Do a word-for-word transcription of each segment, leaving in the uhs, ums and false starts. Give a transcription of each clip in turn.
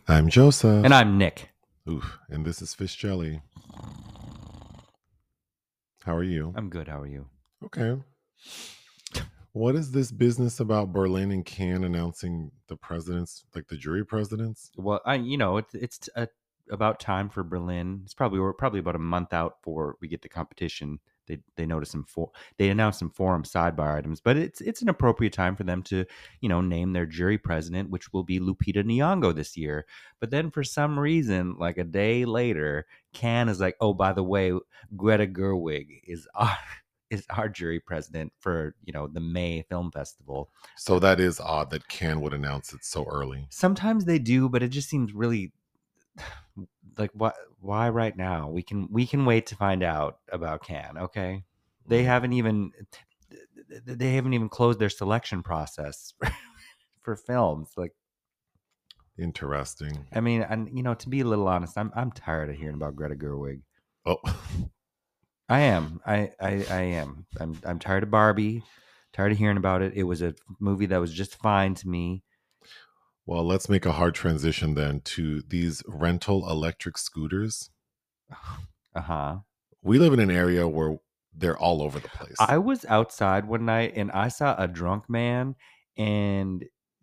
I'm Joseph. And I'm Nick. Oof, and this is Fish Jelly. How are you? I'm good. How are you? Okay. What is this business about Berlin and Cannes announcing the presidents, like the jury presidents? Well, I, you know, it's it's uh about time for Berlin. It's probably we're probably about a month out before we get the competition. They they notice some for they announced some forum sidebar items, but it's it's an appropriate time for them to you know name their jury president, which will be Lupita Nyong'o this year. But then for some reason, like a day later, Cannes is like, oh, by the way, Greta Gerwig is our is our jury president for you know the May Film Festival. So that is odd that Cannes would announce it so early. Sometimes they do, but it just seems really like why why right now? We can we can wait to find out about Cannes, okay? They Mm. haven't even they haven't even closed their selection process for films. Like, Interesting. I mean, and you know, to be a little honest, I'm I'm tired of hearing about Greta Gerwig. Oh, I am. I I, I am. I'm I'm tired of Barbie. Tired of hearing about it. It was a movie that was just fine to me. well, let's make a hard transition then to these rental electric scooters. Uh-huh. We live in an area where they're all over the place. I was outside one night and I saw a drunk man, and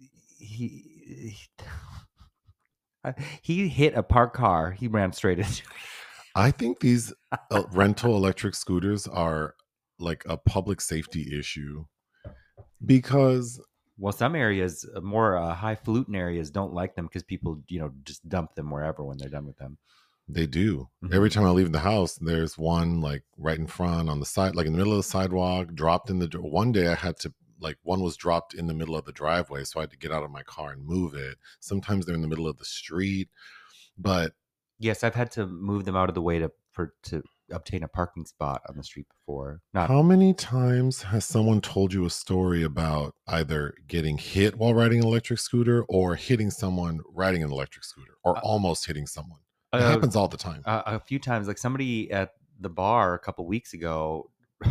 he he, he hit a parked car. He ran straight into it. I think these uh, rental electric scooters are like a public safety issue because Well, some areas, uh, more uh, highfalutin areas, don't like them because people, you know, just dump them wherever when they're done with them. they do. Mhm. Every time I leave the house, there's one like right in front on the side, like in the middle of the sidewalk, dropped in the dr- one day I had to like one was dropped in the middle of the driveway, so I had to get out of my car and move it. Sometimes they're in the middle of the street, but Yes, I've had to move them out of the way to for to obtain a parking spot on the street before. Not how many times has someone told you a story about either getting hit while riding an electric scooter or hitting someone riding an electric scooter or Uh, almost hitting someone? It uh, happens all the time. uh, a few times. Like somebody at the bar a couple weeks ago,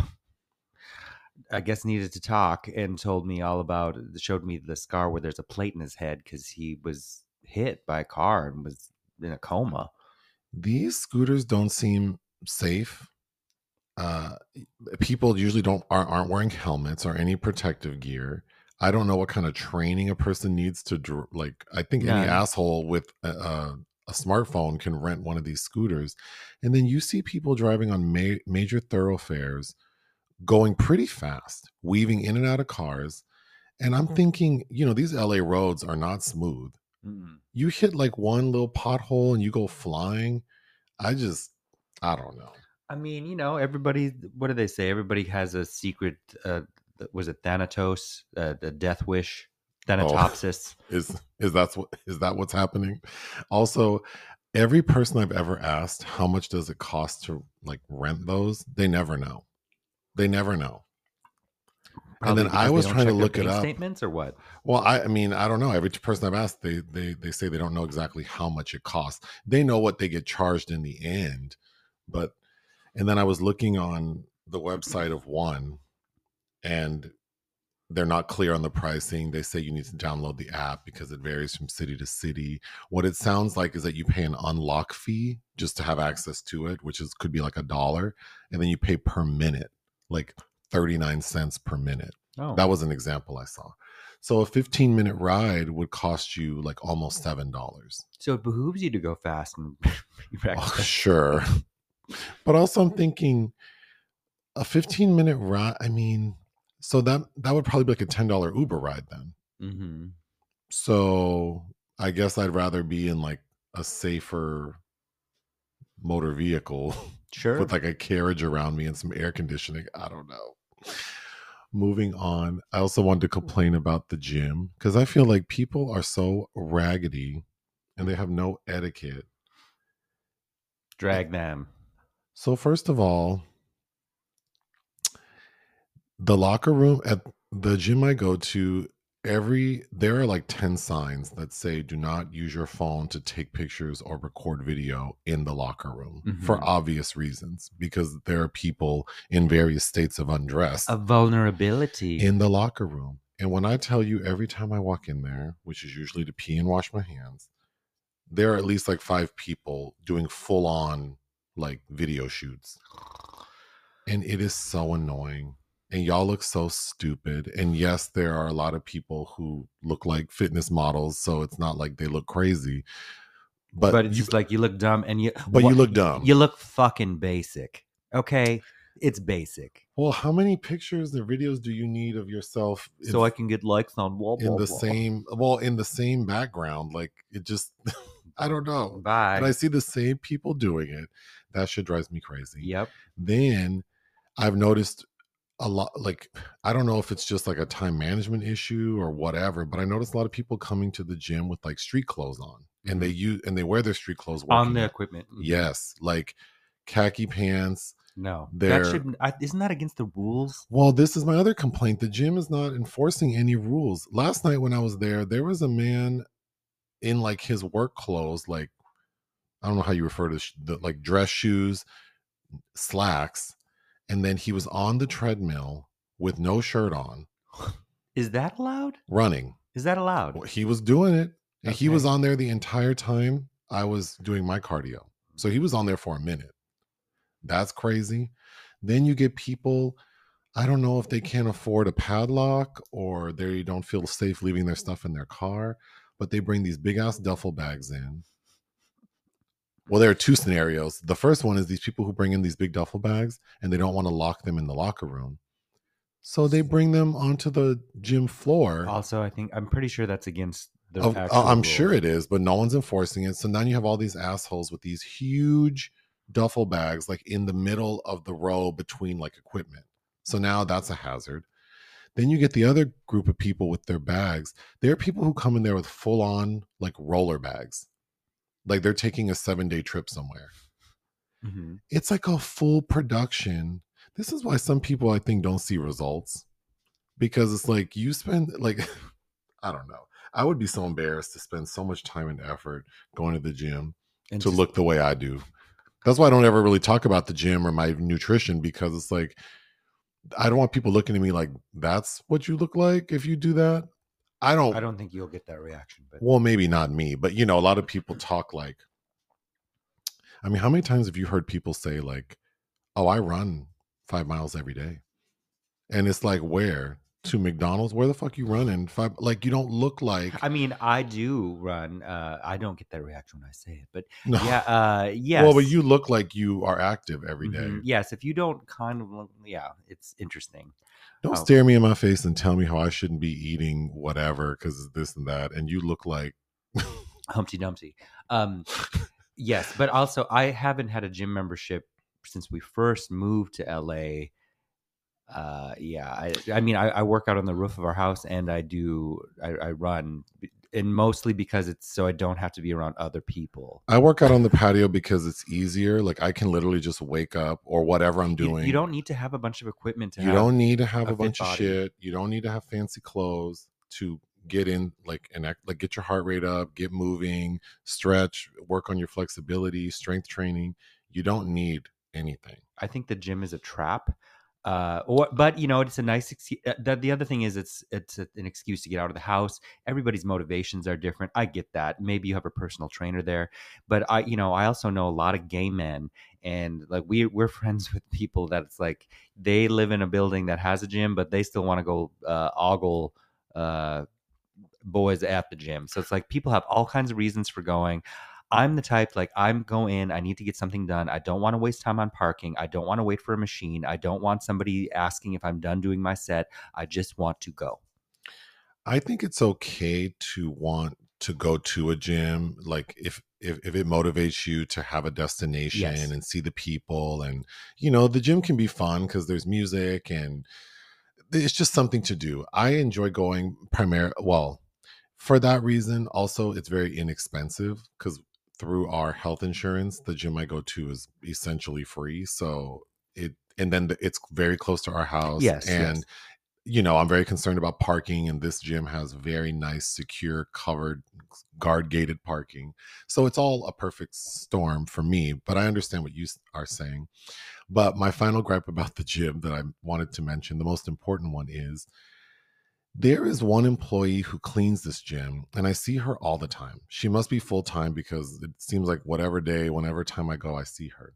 I guess needed to talk and told me all about, showed me the scar where there's a plate in his head because he was hit by a car and was in a coma. These scooters don't seem safe. Uh, people usually don't aren't, aren't wearing helmets or any protective gear. I don't know what kind of training a person needs to dr- like. I think any None. asshole with a, a, a smartphone can rent one of these scooters, and then you see people driving on ma- major thoroughfares, going pretty fast, weaving in and out of cars. And I'm thinking, you know, these L A roads are not smooth. Mm-mm. You hit like one little pothole and you go flying. I just, I don't know. I mean, you know, everybody, what do they say? Everybody has a secret, uh, was it Thanatos, uh, the death wish, Thanatopsis? Is is that's what is that what's happening? Also, every person I've ever asked how much does it cost to like rent those, they never know. They never know. Probably and then I because they was don't trying to check their look it bank up. statements or what? Well, I, I mean, I don't know. Every person I've asked, they they they say they don't know exactly how much it costs. They know what they get charged in the end, but and then I was looking on the website of one, and they're not clear on the pricing. They say you need to download the app because it varies from city to city. What it sounds like is that you pay an unlock fee just to have access to it, which is could be like a dollar, and then you pay per minute, like thirty-nine cents per minute. Oh, That was an example I saw. So a fifteen minute ride would cost you like almost seven dollars. so it behooves you to go fast and Oh, sure. But also I'm thinking a fifteen minute ride, I mean, so that that would probably be like a ten dollar Uber ride then. Mm-hmm. So I guess I'd rather be in like a safer motor vehicle Sure. with like a carriage around me and some air conditioning. I don't know. Moving on. I also wanted to complain about the gym because I feel like people are so raggedy and they have no etiquette. Drag them. So first of all, the locker room at the gym I go to, every there are like ten signs that say do not use your phone to take pictures or record video in the locker room for Mhm. obvious reasons, because there are people in various states of undress A vulnerability. in the locker room. And when I tell you every time I walk in there, which is usually to pee and wash my hands, there are at least like five people doing full on like video shoots. And it is so annoying. And y'all look so stupid. And yes, there are a lot of people who look like fitness models, so it's not like they look crazy. But, But it's you, just like you look dumb and you but what- you look dumb. You look fucking basic. Okay? It's basic. Well, how many pictures or videos do you need of yourself in, So I can get likes on wall in the same well, in the same background? Like it just I don't know. Bye. And I see the same people doing it. That shit drives me crazy. Yep. Then I've noticed a lot, like, I don't know if it's just like a time management issue or whatever, but I noticed a lot of people coming to the gym with like street clothes on, and they use and they wear their street clothes working On the out. equipment. Mhm. Yes, like khaki pants. No, They're- that should I, isn't that against the rules? Well, this is my other complaint. The gym is not enforcing any rules. Last night when I was there, there was a man in like his work clothes, like I don't know how you refer to sh- the like dress shoes, slacks, and then he was on the treadmill with no shirt on, Is that allowed? running. Is that allowed? Well, he was doing it, and he Okay. was on there the entire time I was doing my cardio. So he was on there for a minute. That's crazy. Then you get people, I don't know if they can't afford a padlock or they don't feel safe leaving their stuff in their car, but they bring these big ass duffel bags in. Well, there are two scenarios. The first one is these people who bring in these big duffel bags and they don't want to lock them in the locker room. So they bring them onto the gym floor. Also, I think I'm pretty sure that's against the. Of- actual I'm rules. sure it is, but no one's enforcing it. So now you have all these assholes with these huge duffel bags like in the middle of the row between like equipment. So now that's a hazard. Then you get the other group of people with their bags. There are people who come in there with full on like roller bags. Like they're taking a seven day trip somewhere. Mhm. It's like a full production. This is why some people I think don't see results, because it's like you spend like I don't know. I would be so embarrassed to spend so much time and effort going to the gym And to just- look the way I do. That's why I don't ever really talk about the gym or my nutrition, because it's like I don't want people looking at me like that's what you look like if you do that. I don't I don't think you'll get that reaction, but well, maybe not me, but you know, a lot of people talk like, I mean, how many times have you heard people say like, oh, I run five miles every day? And it's like, where? To McDonald's? Where the fuck you running? Five, like you don't look like I mean, I do run. Uh, I don't get that reaction when I say it, but no. yeah, uh, yes. Well, but you look like you are active every day. Mhm. Yes, if you don't kind of, look- yeah, it's interesting. Don't Oh. stare me in my face and tell me how I shouldn't be eating whatever because this and that. And you look like Humpty Dumpty. Um, yes, but also I haven't had a gym membership since we first moved to L A. Uh, yeah, I, I mean, I, I work out on the roof of our house, and I do, I, I run, and mostly because it's so I don't have to be around other people. I work out on the patio because it's easier. Like I can literally just wake up or whatever I'm You, doing. you don't need to have a bunch of equipment to You have. don't need to have a a fit bunch of body. shit. You don't need to have fancy clothes to get in, like an act, like get your heart rate up, get moving, stretch, work on your flexibility, strength training. You don't need anything. I think the gym is a trap. Uh, or, but you know, it's a nice. Ex- uh, the, the other thing is, it's it's a, an excuse to get out of the house. Everybody's motivations are different. I get that. Maybe you have a personal trainer there, but I, you know, I also know a lot of gay men, and like we we're friends with people that it's like they live in a building that has a gym, but they still want to go uh, ogle uh, boys at the gym. So it's like people have all kinds of reasons for going. I'm the type, like, I'm go in, I need to get something done. I don't want to waste time on parking. I don't want to wait for a machine. I don't want somebody asking if I'm done doing my set. I just want to go. I think it's okay to want to go to a gym, like if if, if it motivates you to have a destination Yes. and see the people, and you know the gym can be fun because there's music and it's just something to do. I enjoy going primarily, well, for that reason. Also, it's very inexpensive because through our health insurance, the gym I go to is essentially free. So it, and then the- it's very close to our house. Yes, And, yes. you know, I'm very concerned about parking, and this gym has very nice, secure, covered, guard gated parking. So it's all a perfect storm for me. But I understand what you s- are saying. But my final gripe about the gym that I wanted to mention, the most important one is There is one employee who cleans this gym, and I see her all the time. She must be full time because it seems like whatever day, whenever time I go, I see her.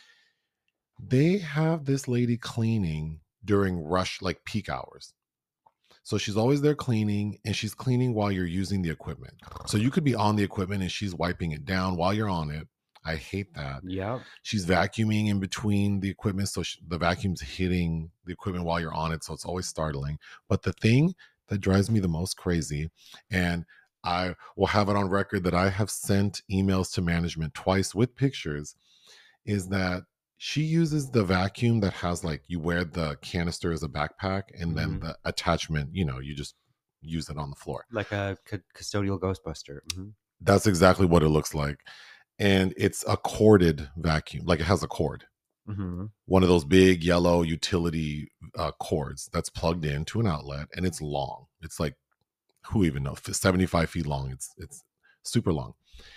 They have this lady cleaning during rush, like peak hours. So she's always there cleaning, and she's cleaning while you're using the equipment. So you could be on the equipment and she's wiping it down while you're on it. I hate that. Yeah. She's vacuuming in between the equipment. So she, the vacuum's hitting the equipment while you're on it. So it's always startling. But the thing that drives me the most crazy, and I will have it on record that I have sent emails to management twice with pictures, is that she uses the vacuum that has, like, you wear the canister as a backpack, and then Mhm. the attachment, you know, you just use it on the floor. Like a cu- custodial Ghostbuster. Mhm. That's exactly what it looks like. And it's a corded vacuum, like it has a cord. Mhm. One of those big yellow utility uh, cords that's plugged into an outlet, and it's long. It's like, who even knows, seventy-five feet long. It's it's super long.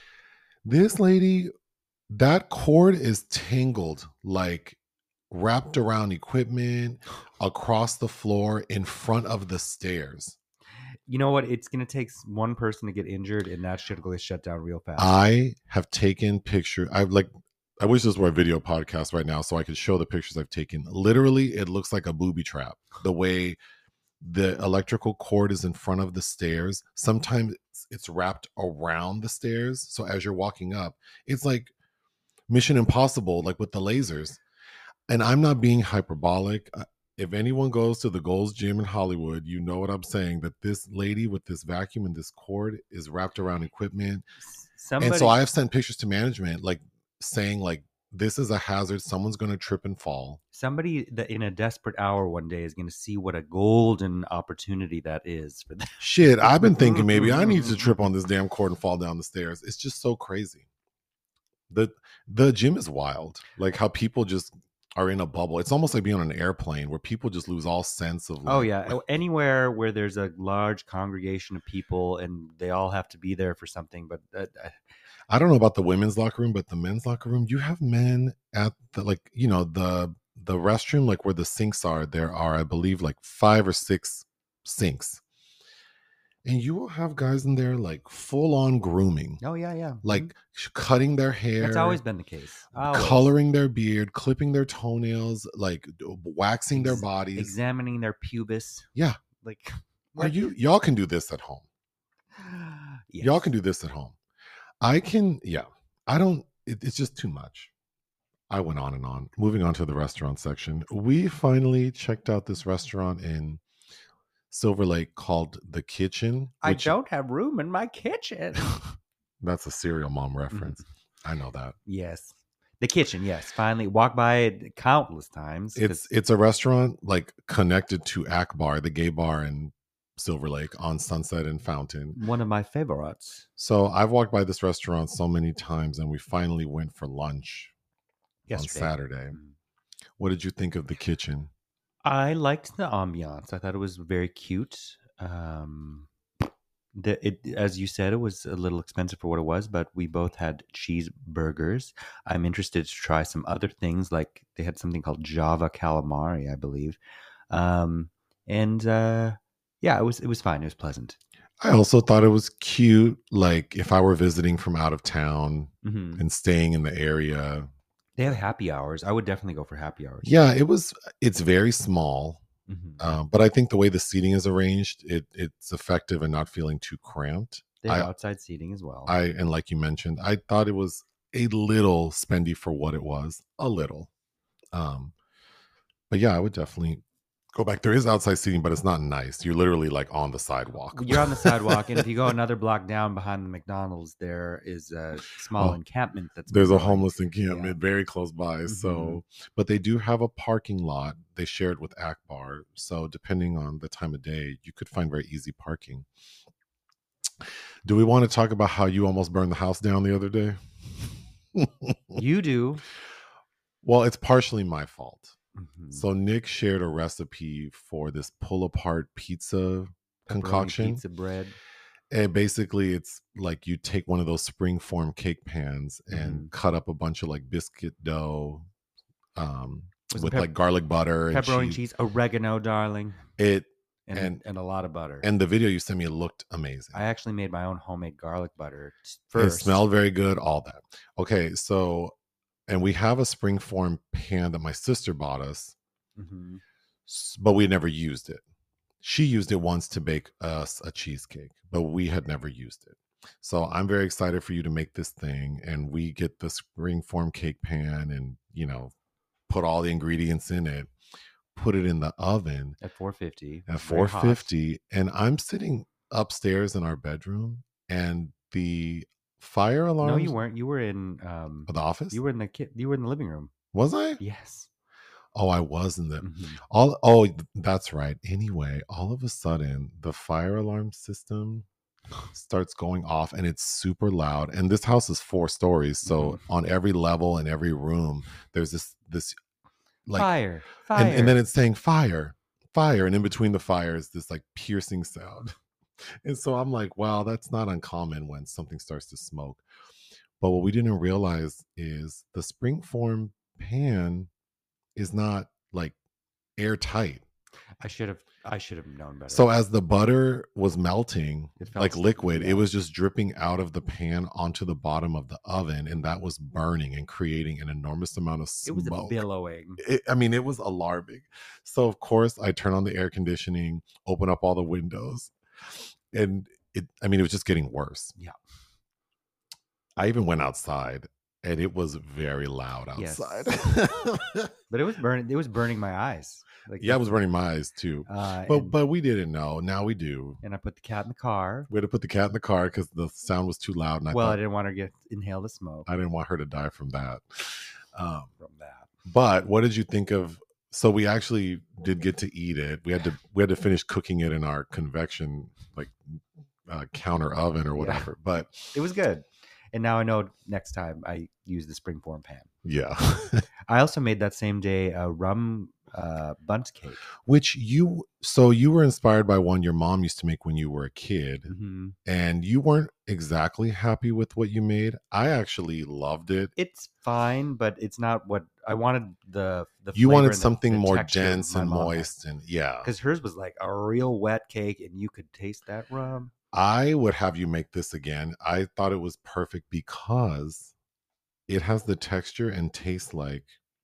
This lady, that cord is tangled, like wrapped around equipment, across the floor, in front of the stairs. You know what? It's gonna take s- one person to get injured, and that shit will get shut down real fast. I have taken pictures. I've like, I wish this were a video podcast right now so I could show the pictures I've taken. Literally, it looks like a booby trap. The way the electrical cord is in front of the stairs. Sometimes it's, it's wrapped around the stairs. So as you're walking up, it's like Mission Impossible, like with the lasers. And I'm not being hyperbolic. Uh, If anyone goes to the Gold's Gym in Hollywood, you know what I'm saying, that this lady with this vacuum and this cord is wrapped around equipment. S- And Somebody, so I have sent pictures to management, like saying, like, this is a hazard. Someone's going to trip and fall. somebody that in a desperate hour one day is gonna see what a golden opportunity that is for them. Shit, I've been thinking maybe I need to trip on this damn cord and fall down the stairs. It's just so crazy. The the gym is wild. Like how people just are in a bubble. It's almost like being on an airplane where people just lose all sense of, like, Oh yeah, Oh, anywhere where there's a large congregation of people and they all have to be there for something. But uh, uh, I don't know about the women's locker room, but the men's locker room, you have men at the, like, you know, the the restroom, like where the sinks are, there are, I believe, like five or six sinks. And you will have guys in there like full on grooming, oh yeah, yeah, Mhm. like sh- cutting their hair. That's always been the case. Always. Coloring their beard, clipping their toenails, like d- waxing their Ex- bodies. examining their pubis. Yeah. Like, Are you y'all can do this at home. yes. Y'all can do this at home. I can, yeah. I don't, it, it's just too much. I went on and on. Moving on to the restaurant section. We finally checked out this restaurant in Silver Lake called The Kitchen. I which- don't have room in my kitchen. That's a Serial Mom reference. I know that. Yes. The kitchen, yes. Finally walked by it countless times. 'cause- It's it's a restaurant like connected to Akbar, the gay bar in Silver Lake on Sunset and Fountain. one of my favorites. So I've walked by this restaurant so many times, and we finally went for lunch Yesterday. on Saturday. Mhm. What did you think of the kitchen? I liked the ambiance. I thought it was very cute. Um, the it as you said, it was a little expensive for what it was, but we both had cheeseburgers. I'm interested to try some other things, like they had something called Java calamari, I believe. Um, and uh, yeah, it was it was fine. It was pleasant. I also thought it was cute. Like if I were visiting from out of town hmm and staying in the area. They have happy hours. I would definitely go for happy hours. Yeah, it was, it's very small. Mhm. Um, but I think the way the seating is arranged, it it's effective and not feeling too cramped. They have I- outside seating as well. I and like you mentioned, I thought it was a little spendy for what it was, a little. Um, but yeah, I would definitely go back. There is outside seating, but it's not nice. You're literally like on the sidewalk. You're on the sidewalk, and if you go another block down behind the McDonald's, there is a small Oh, encampment that's There's a growing. homeless encampment very close by. So, Mhm. but they do have a parking lot. They share it with Akbar. So, depending on the time of day, you could find very easy parking. Do we want to talk about how you almost burned the house down the other day? You do. Well, it's partially my fault. Mhm. So Nick shared a recipe for this pull apart pizza Pepperoni concoction. pizza bread. And basically it's like you take one of those spring form cake pans and Mhm. cut up a bunch of like biscuit dough um Was it with pep- like garlic butter and Pepperoni cheese. cheese, oregano, darling. It and and and a lot of butter. and the video you sent me looked amazing. I actually made my own homemade garlic butter It first. smelled very good, all that. Okay, so and we have a springform pan that my sister bought us, Mm-hmm. s- but we had never used it. She used it once to bake us a cheesecake, but we had never used it. So I'm very excited for you to make this thing, and we get the springform cake pan, and you know, put all the ingredients in it, put it in the oven At four fifty. at Very hot. four fifty, and I'm sitting upstairs in our bedroom, and the fire alarm. No, you weren't. You were in um the office. you were in the kit. You were in the living room. Was I? Yes. Oh, I was in the Mhm. all. Oh, that's right. Anyway, all of a sudden, the fire alarm system starts going off, and it's super loud. And this house is four stories, so Mhm. on every level in every room, there's this this like fire, fire. and, and then it's saying fire, fire, and in between the fires, this like piercing sound. And so I'm like, wow, that's not uncommon when something starts to smoke. But what we didn't realize is the springform pan is not like airtight. I should have I should have known better. So as the butter was melting, It felt like sticky, liquid, yeah. it was just dripping out of the pan onto the bottom of the oven, and that was burning and creating an enormous amount of It was smoke. billowing. It, I mean, it was alarming. So of course, I turn on the air conditioning, open up all the windows, and it. I mean, it was just getting worse. Yeah. I even went outside, and it was very loud Yes. outside. But it was burning. It was burning my eyes. Like Yeah, it was burning my eyes too. Uh, But and, but we didn't know. Now we do. and I put the cat in the car. We had to put the cat in the car because the sound was too loud, and I well, I thought didn't want her to get inhale the smoke I didn't want her to die from that. Um, from that. but what did you think of? So we actually did get to eat it. We had to we had to finish cooking it in our convection like uh, counter oven or Yeah. whatever. But It was good. And now I know next time I use the springform pan. yeah, I also made that same day a rum uh, bundt cake. which you so you were inspired by one your mom used to make when you were a kid, Mm-hmm. and you weren't exactly happy with what you made. I actually loved it. It's fine, but it's not what I wanted. The the You flavor wanted and the- something the more texture dense my and mom had. moist, and yeah. Because hers was like a real wet cake, and you could taste that rum. I would have you make this again. I thought it was perfect because it has the texture and taste like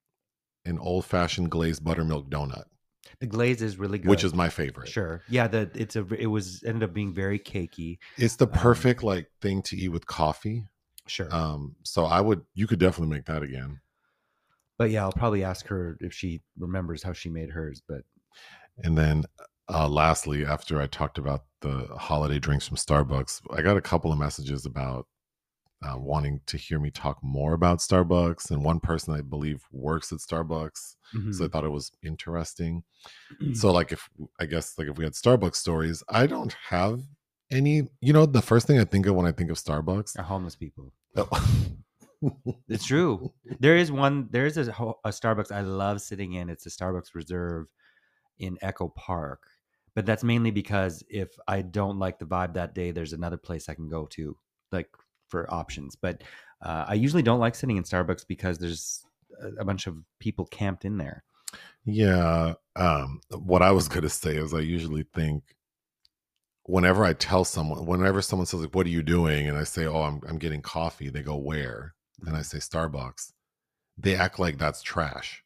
an old-fashioned glazed buttermilk donut, The glaze is really good, which is my favorite. sure. Yeah, the it's a it was ended up being very cakey. It's the Um, perfect like thing to eat with coffee. Sure, Um, so I would, you could definitely make that again. but yeah, I'll probably ask her if she remembers how she made hers. But And then, uh, lastly, after I talked about the holiday drinks from Starbucks, I got a couple of messages about uh, wanting to hear me talk more about Starbucks. And one person I believe works at Starbucks. So I Mhm. thought it was interesting. So like if I guess like if we had Starbucks stories, I don't have any, you know, the first thing I think of when I think of Starbucks. are homeless people. Oh. It's true. There is one. There is a, ho- a Starbucks I love sitting in. It's a Starbucks Reserve in Echo Park, but that's mainly because if I don't like the vibe that day, there's another place I can go to, like for options. But uh, I usually don't like sitting in Starbucks because there's a, a bunch of people camped in there. Yeah. Um, what I was going to say is I usually think whenever I tell someone, whenever someone says like, what are you doing? And I say, oh, I'm, I'm getting coffee. They go, where? And I say Starbucks. They act like that's trash.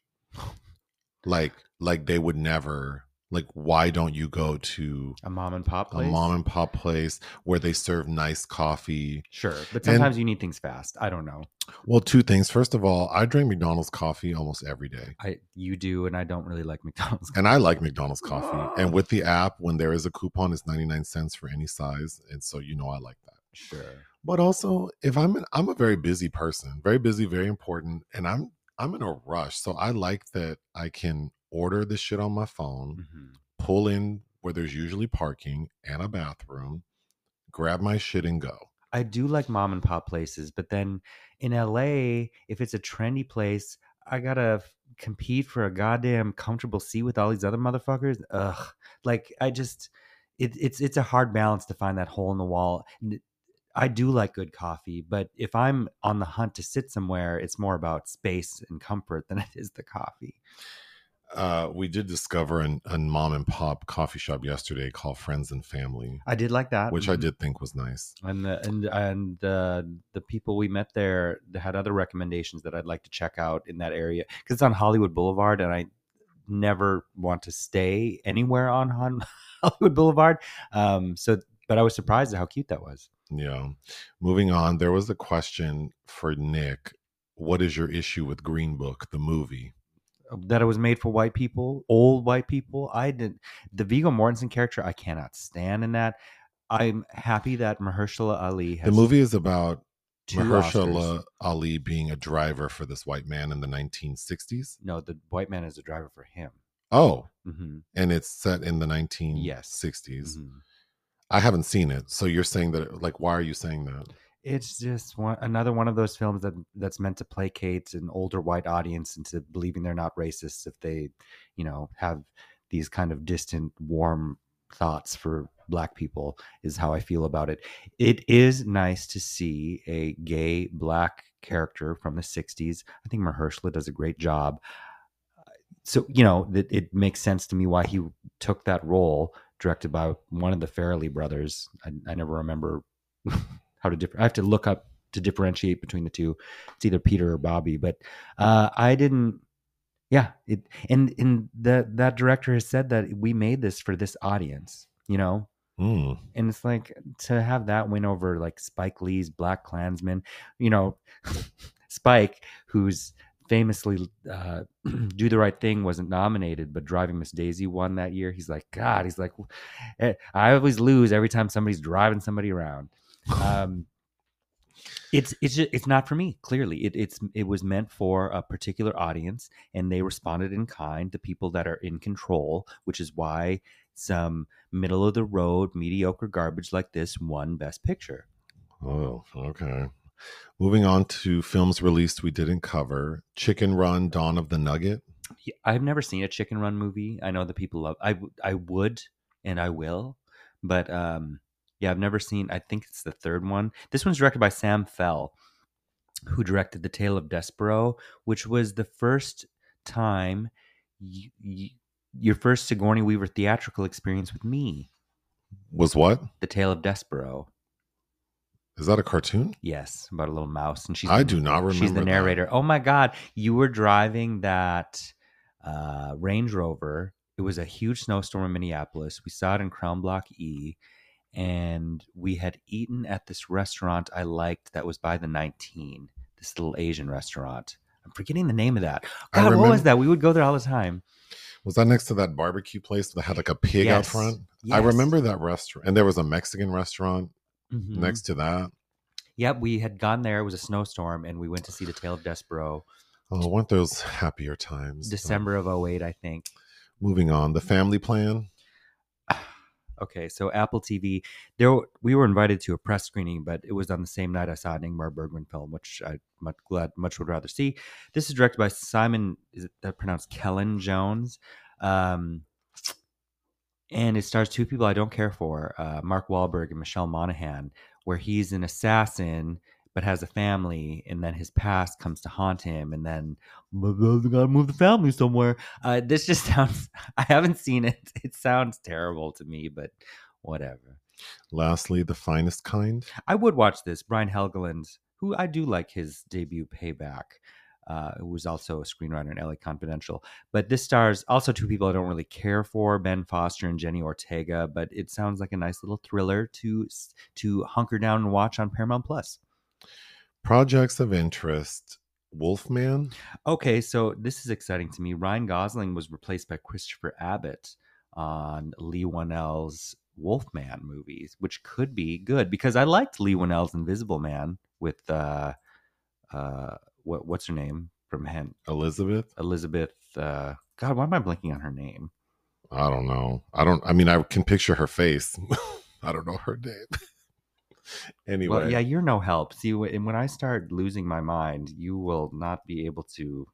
Like, like they would never, like, why don't you go to A mom and pop place. a mom and pop place where they serve nice coffee? Sure, but And- sometimes you need things fast. I don't know. Well, two things. First of all, I drink McDonald's coffee almost every day. I you do, and I don't really like McDonald's. And I like McDonald's coffee. And with the app, when there is a coupon, it's ninety-nine cents for any size. And so, you know, I like that. Sure. But also, if I'm an, I'm a very busy person, very busy, very important, and I'm I'm in a rush. So I like that I can order this shit on my phone, Mhm. pull in where there's usually parking and a bathroom, grab my shit and go. I do like mom and pop places, but then in L A, if it's a trendy place, I gotta f- compete for a goddamn comfortable seat with all these other motherfuckers. Ugh, like I just, it, it's it's a hard balance to find that hole in the wall. N- I do like good coffee, but if I'm on the hunt to sit somewhere, it's more about space and comfort than it is the coffee. Uh, we did discover an, a mom and pop coffee shop yesterday called Friends and Family, I did like that. which I Mhm. did think was nice. And the and and uh, the people we met there had other recommendations that I'd like to check out in that area because it's on Hollywood Boulevard, and I never want to stay anywhere on Hon- Hollywood Boulevard. Um, so, but I was surprised at how cute that was. Yeah. Moving on, there was a question for Nick. What is your issue with Green Book, the movie? That it was made for white people, old white people. I didn't. The Viggo Mortensen character, I cannot stand in that. I'm happy that Mahershala Ali has The movie is about two Oscars. Mahershala Ali being a driver for this white man in the nineteen sixties. No, the white man is a driver for him. Oh, Mm-hmm. and it's set in the Yes. nineteen sixties. Mm-hmm. I haven't seen it. So you're saying that, like, why are you saying that? It's just one another one of those films that that's meant to placate an older white audience into believing they're not racist if they, you know, have these kind of distant, warm thoughts for black people, is how I feel about it. It is nice to see a gay black character from the sixties. I think Mahershala does a great job. So, you know, it, it makes sense to me why he took that role, directed by one of the Farrelly brothers. I, I never remember how to differ. I have to look up to differentiate between the two. It's either Peter or Bobby, but uh, I didn't. Yeah, it and and that that director has said that we made this for this audience, you know, Mm. and it's like to have that win over like Spike Lee's Black Klansman, you know, Spike, who's famously uh, Do the Right Thing wasn't nominated, but Driving Miss Daisy won that year. He's like, God, he's like, I always lose every time somebody's driving somebody around. Um, it's it's just, it's not for me. Clearly, it it's it was meant for a particular audience, and they responded in kind to people that are in control, which is why some middle of the road mediocre garbage like this won Best Picture. Oh, okay. Moving on to films released we didn't cover. Chicken Run, Dawn of the Nugget. I've never seen a Chicken Run movie. I know that people love. I I would and I will, but um, yeah, I've never seen. I think it's the third one. This one's directed by Sam Fell, who directed The Tale of Despero, which was the first time you, you, your first Sigourney Weaver theatrical experience with me. Was what? The Tale of Despero. Is that a cartoon? Yes, about a little mouse, and she's. I the, do not remember. She's the that. narrator. Oh my God, you were driving that uh, Range Rover. It was a huge snowstorm in Minneapolis. We saw it in Crown Block E, and we had eaten at this restaurant I liked that was by the nineteen. This little Asian restaurant. I'm forgetting the name of that. God, remember, what was that? We would go there all the time. Was that next to that barbecue place that had like a pig yes. out front? Yes. I remember that restaurant. And there was a Mexican restaurant mm-hmm. next to that. Yep, we had gone there. It was a snowstorm, and we went to see The Tale of Despero. Oh, weren't those happier times? December of oh eight, I think. Moving on, The Family Plan. Okay, so Apple T V. There, we were invited to a press screening, but it was on the same night I saw an Ingmar Bergman film, which I much glad much would rather see. This is directed by Simon. Is it that pronounced Kellen Jones? Um, and it stars two people I don't care for: uh, Mark Wahlberg and Michelle Monaghan, where he's an assassin but has a family, and then his past comes to haunt him, and then we gotta move the family somewhere. Uh, this just sounds. I haven't seen it. It sounds terrible to me, but whatever. Lastly, The Finest Kind. I would watch this. Brian Helgeland, who I do like his debut, Payback, uh, who was also a screenwriter in L A Confidential. But this stars also two people I don't really care for, Ben Foster and Jenny Ortega. But it sounds like a nice little thriller to to hunker down and watch on Paramount Plus. Projects of interest. Wolfman. Okay, so this is exciting to me. Ryan Gosling was replaced by Christopher Abbott on Lee Whannell's Wolfman movies, which could be good because I liked Lee Whannell's Invisible Man with uh, uh, what what's her name from Hen Elizabeth. Elizabeth. Uh, God, why am I blanking on her name? I don't know. I don't. I mean, I can picture her face. I don't know her name. Anyway, well, yeah, you're no help. See, when when I start losing my mind, you will not be able to.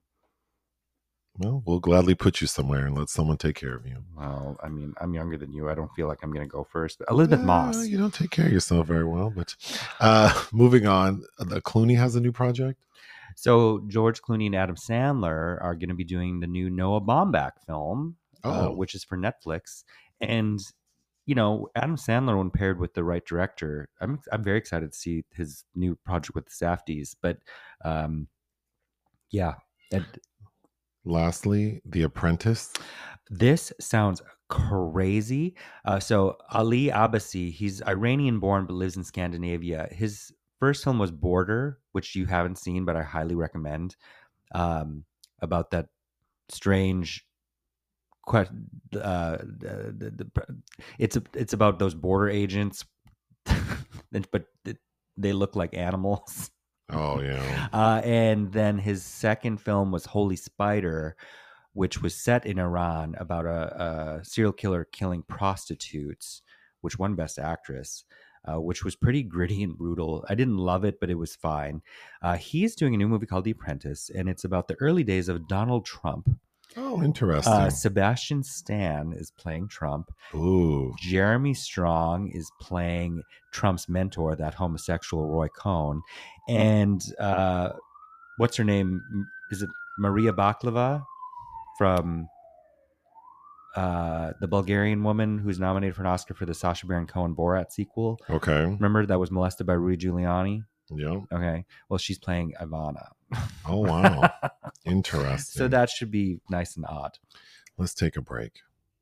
Well, we'll gladly put you somewhere and let someone take care of you. Well, I mean, I'm younger than you. I don't feel like I'm going to go first. But Elizabeth uh, Moss. You don't take care of yourself very well. But uh, moving on, the Clooney has a new project. So George Clooney and Adam Sandler are going to be doing the new Noah Baumbach film, uh, Oh. which is for Netflix. And you know, Adam Sandler, when paired with the right director, I'm I'm very excited to see his new project with the Safdies. But um, yeah, and Lastly, The Apprentice. this sounds crazy. Uh, so Ali Abbasi, he's Iranian born but lives in Scandinavia. His first film was Border, which you haven't seen, but I highly recommend. Um, about that strange que- uh, the, the, the, it's it's about those border agents, but they look like animals. Oh yeah. Uh, and then his second film was Holy Spider, which was set in Iran about a, a serial killer killing prostitutes, which won Best Actress, uh, which was pretty gritty and brutal. I didn't love it, but it was fine. Uh, he's doing a new movie called The Apprentice, and it's about the early days of Donald Trump. Oh, interesting. Uh, Sebastian Stan is playing Trump. Ooh. Jeremy Strong is playing Trump's mentor, that homosexual Roy Cohn. And uh, what's her name? Is it Maria Baklava from uh, the Bulgarian woman who's nominated for an Oscar for the Sacha Baron Cohen Borat sequel? Okay. Remember that was molested by Rudy Giuliani? Yeah. Okay. Well, she's playing Ivana. Oh, wow. Interesting. So that should be nice and odd. Let's take a break.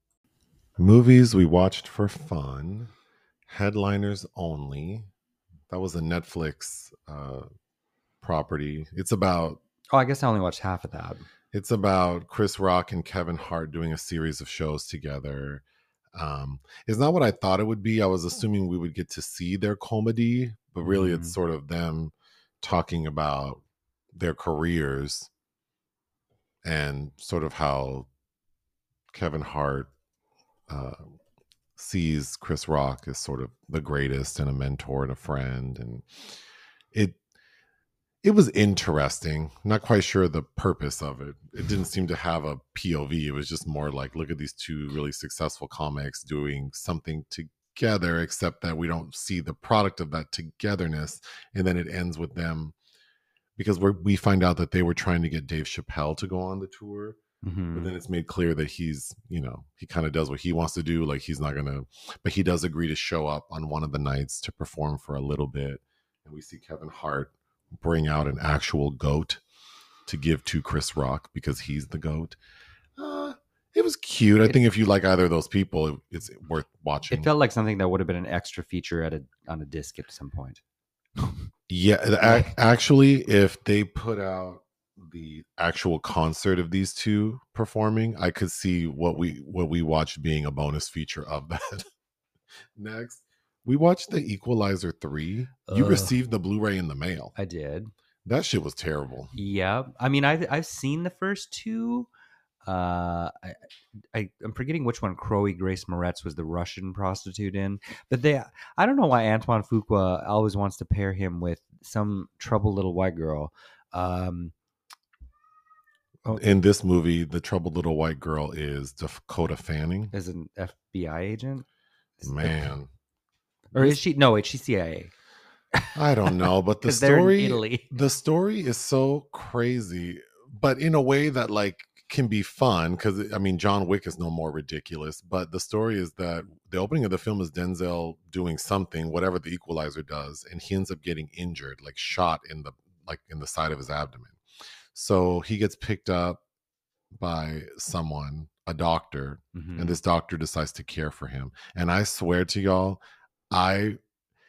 Movies we watched for fun. Headliners Only. That was a Netflix uh, property. It's about... Oh, I guess I only watched half of that. It's about Chris Rock and Kevin Hart doing a series of shows together. Um, it's not what I thought it would be. I was assuming we would get to see their comedy, but really Mm-hmm. it's sort of them talking about their careers and sort of how Kevin Hart uh, sees Chris Rock as sort of the greatest and a mentor and a friend. And it it was interesting. Not quite sure the purpose of it. It didn't seem to have a P O V. It was just more like, look at these two really successful comics doing something together, except that we don't see the product of that togetherness. And then it ends with them, because we're, we find out that they were trying to get Dave Chappelle to go on the tour. Mm-hmm. But then it's made clear that he's, you know, he kind of does what he wants to do. Like he's not going to, but he does agree to show up on one of the nights to perform for a little bit. And we see Kevin Hart bring out an actual goat to give to Chris Rock because he's the goat. Uh, it was cute. I It- think if you like either of those people, it, it's worth watching. It felt like something that would have been an extra feature at a on a disc at some point. Yeah, ac- actually, if they put out the actual concert of these two performing, I could see what we what we watched being a bonus feature of that. Next, we watched The Equalizer three. You Ugh. received the Blu-ray in the mail. I did. That shit was terrible. Yeah, I mean, I've I've seen the first two. Uh, I, I I'm forgetting which one Chloe Grace Moretz was the Russian prostitute in, but they I don't know why Antoine Fuqua always wants to pair him with some troubled little white girl. Um, oh, In this movie, the troubled little white girl is Dakota Fanning. as an F B I agent, Man, or is she? No, wait, she's C I A. I don't know, but the 'Cause they're in story, Italy. the story is so crazy, but in a way that like can be fun because I mean, John Wick is no more ridiculous. But the story is that the opening of the film is Denzel doing something, whatever the Equalizer does, and he ends up getting injured, like shot in the like in the side of his abdomen. So he gets picked up by someone, a doctor, Mhm. and this doctor decides to care for him. And I swear to y'all, I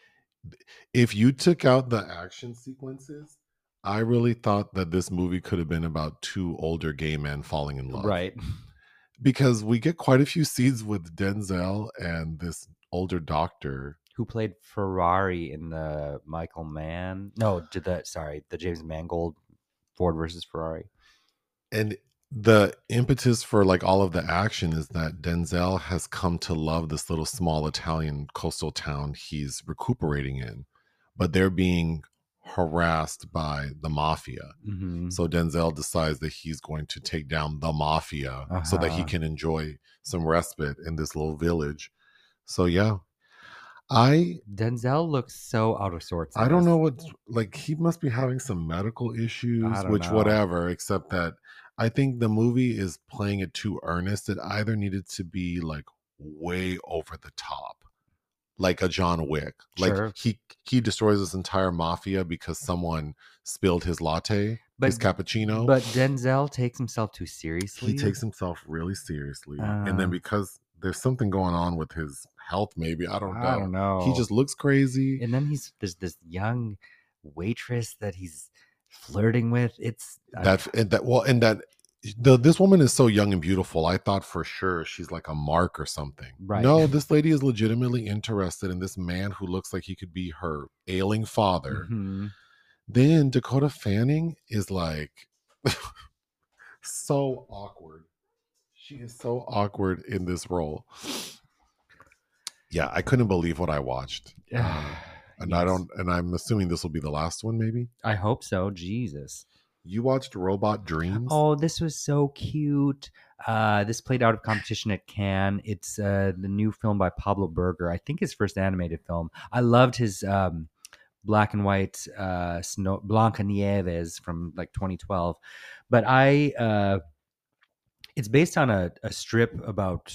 if you took out the action sequences, I really thought that this movie could have been about two older gay men falling in love. Right. Because we get quite a few scenes with Denzel and this older doctor. Who played Ferrari in the Michael Mann? No, did that? Sorry, the James Mangold Ford versus Ferrari. And the impetus for like all of the action is that Denzel has come to love this little small Italian coastal town he's recuperating in, but they're being harassed by the mafia. Mm-hmm. So Denzel decides that he's going to take down the mafia uh-huh. so that he can enjoy some respite in this little village. So yeah, I Denzel looks so out of sorts in I don't this. know what, like, he must be having some medical I issues, don't which know. whatever, except that I think the movie is playing it too earnest. It either needed to be like way over the top, like a John Wick. Like Sure. he he destroys this entire mafia because someone spilled his latte, But his cappuccino. but Denzel takes himself too He seriously. takes himself really seriously. And then Uh, because there's something going on with his health, maybe, I don't I know. don't know. He just looks crazy. And then he's there's this young waitress that he's flirting with. It's I- That and that well, and that the this woman is so young and beautiful. I thought for sure she's like a mark or something. Right. No, this lady is legitimately interested in this man who looks like he could be her ailing father. Mhm. Then Dakota Fanning is like so awkward. She is so awkward in this role. Yeah, I couldn't believe what I watched. Uh, and I Yes. don't and I'm assuming this will be the last one, maybe. I hope so. Jesus. You watched Robot Dreams? Oh, this was so cute. Uh, this played out of competition at Cannes. It's uh, the new film by Pablo Berger. I think his first animated film. I loved his um, black and white uh, Snow Blanca Nieves from like twenty twelve. But I, uh, it's based on a, a strip about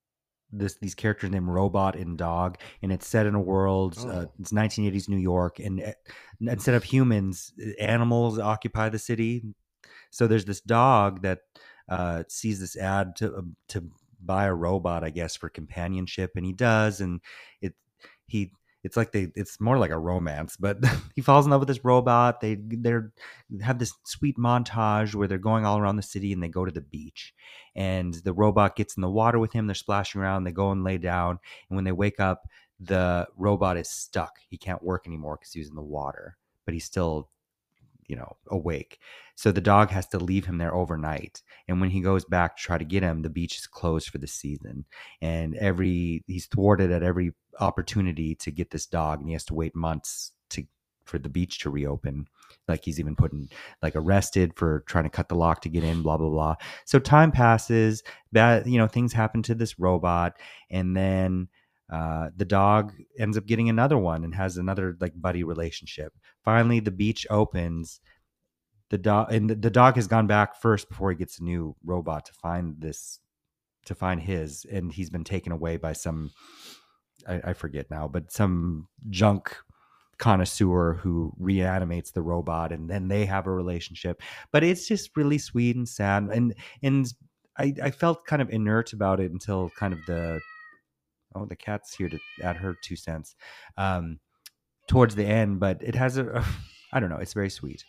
this these characters named Robot and Dog, and it's set in a world. Uh, Oh. it's nineteen eighties New York, and uh, instead of humans, animals occupy the city. So there's this dog that uh, sees this ad to uh, to buy a robot, I guess, for companionship, and he does, and it he it's like they it's more like a romance, but he falls in love with this robot. They they're have this sweet montage where they're going all around the city and they go to the beach, and the robot gets in the water with him. They're splashing around. They go and lay down, and when they wake up, the robot is stuck. He can't work anymore because he was in the water, but he's still you know awake. So the dog has to leave him there overnight, and when he goes back to try to get him, the beach is closed for the season, and every he's thwarted at every opportunity to get this dog, and he has to wait months to for the beach to reopen. Like he's even put in like arrested for trying to cut the lock to get in, blah blah blah. So time passes, bad you know things happen to this robot, and then uh, the dog ends up getting another one and has another like buddy relationship. Finally, the beach opens. The dog and the, the dog has gone back first before he gets a new robot to find this, to find his, and he's been taken away by some, I, I forget now, but some junk connoisseur who reanimates the robot, and then they have a relationship. But it's just really sweet and sad, and and I, I felt kind of inert about it until kind of the oh the cat's here to add her two cents um, towards the end. But it has a, a I don't know, it's very sweet.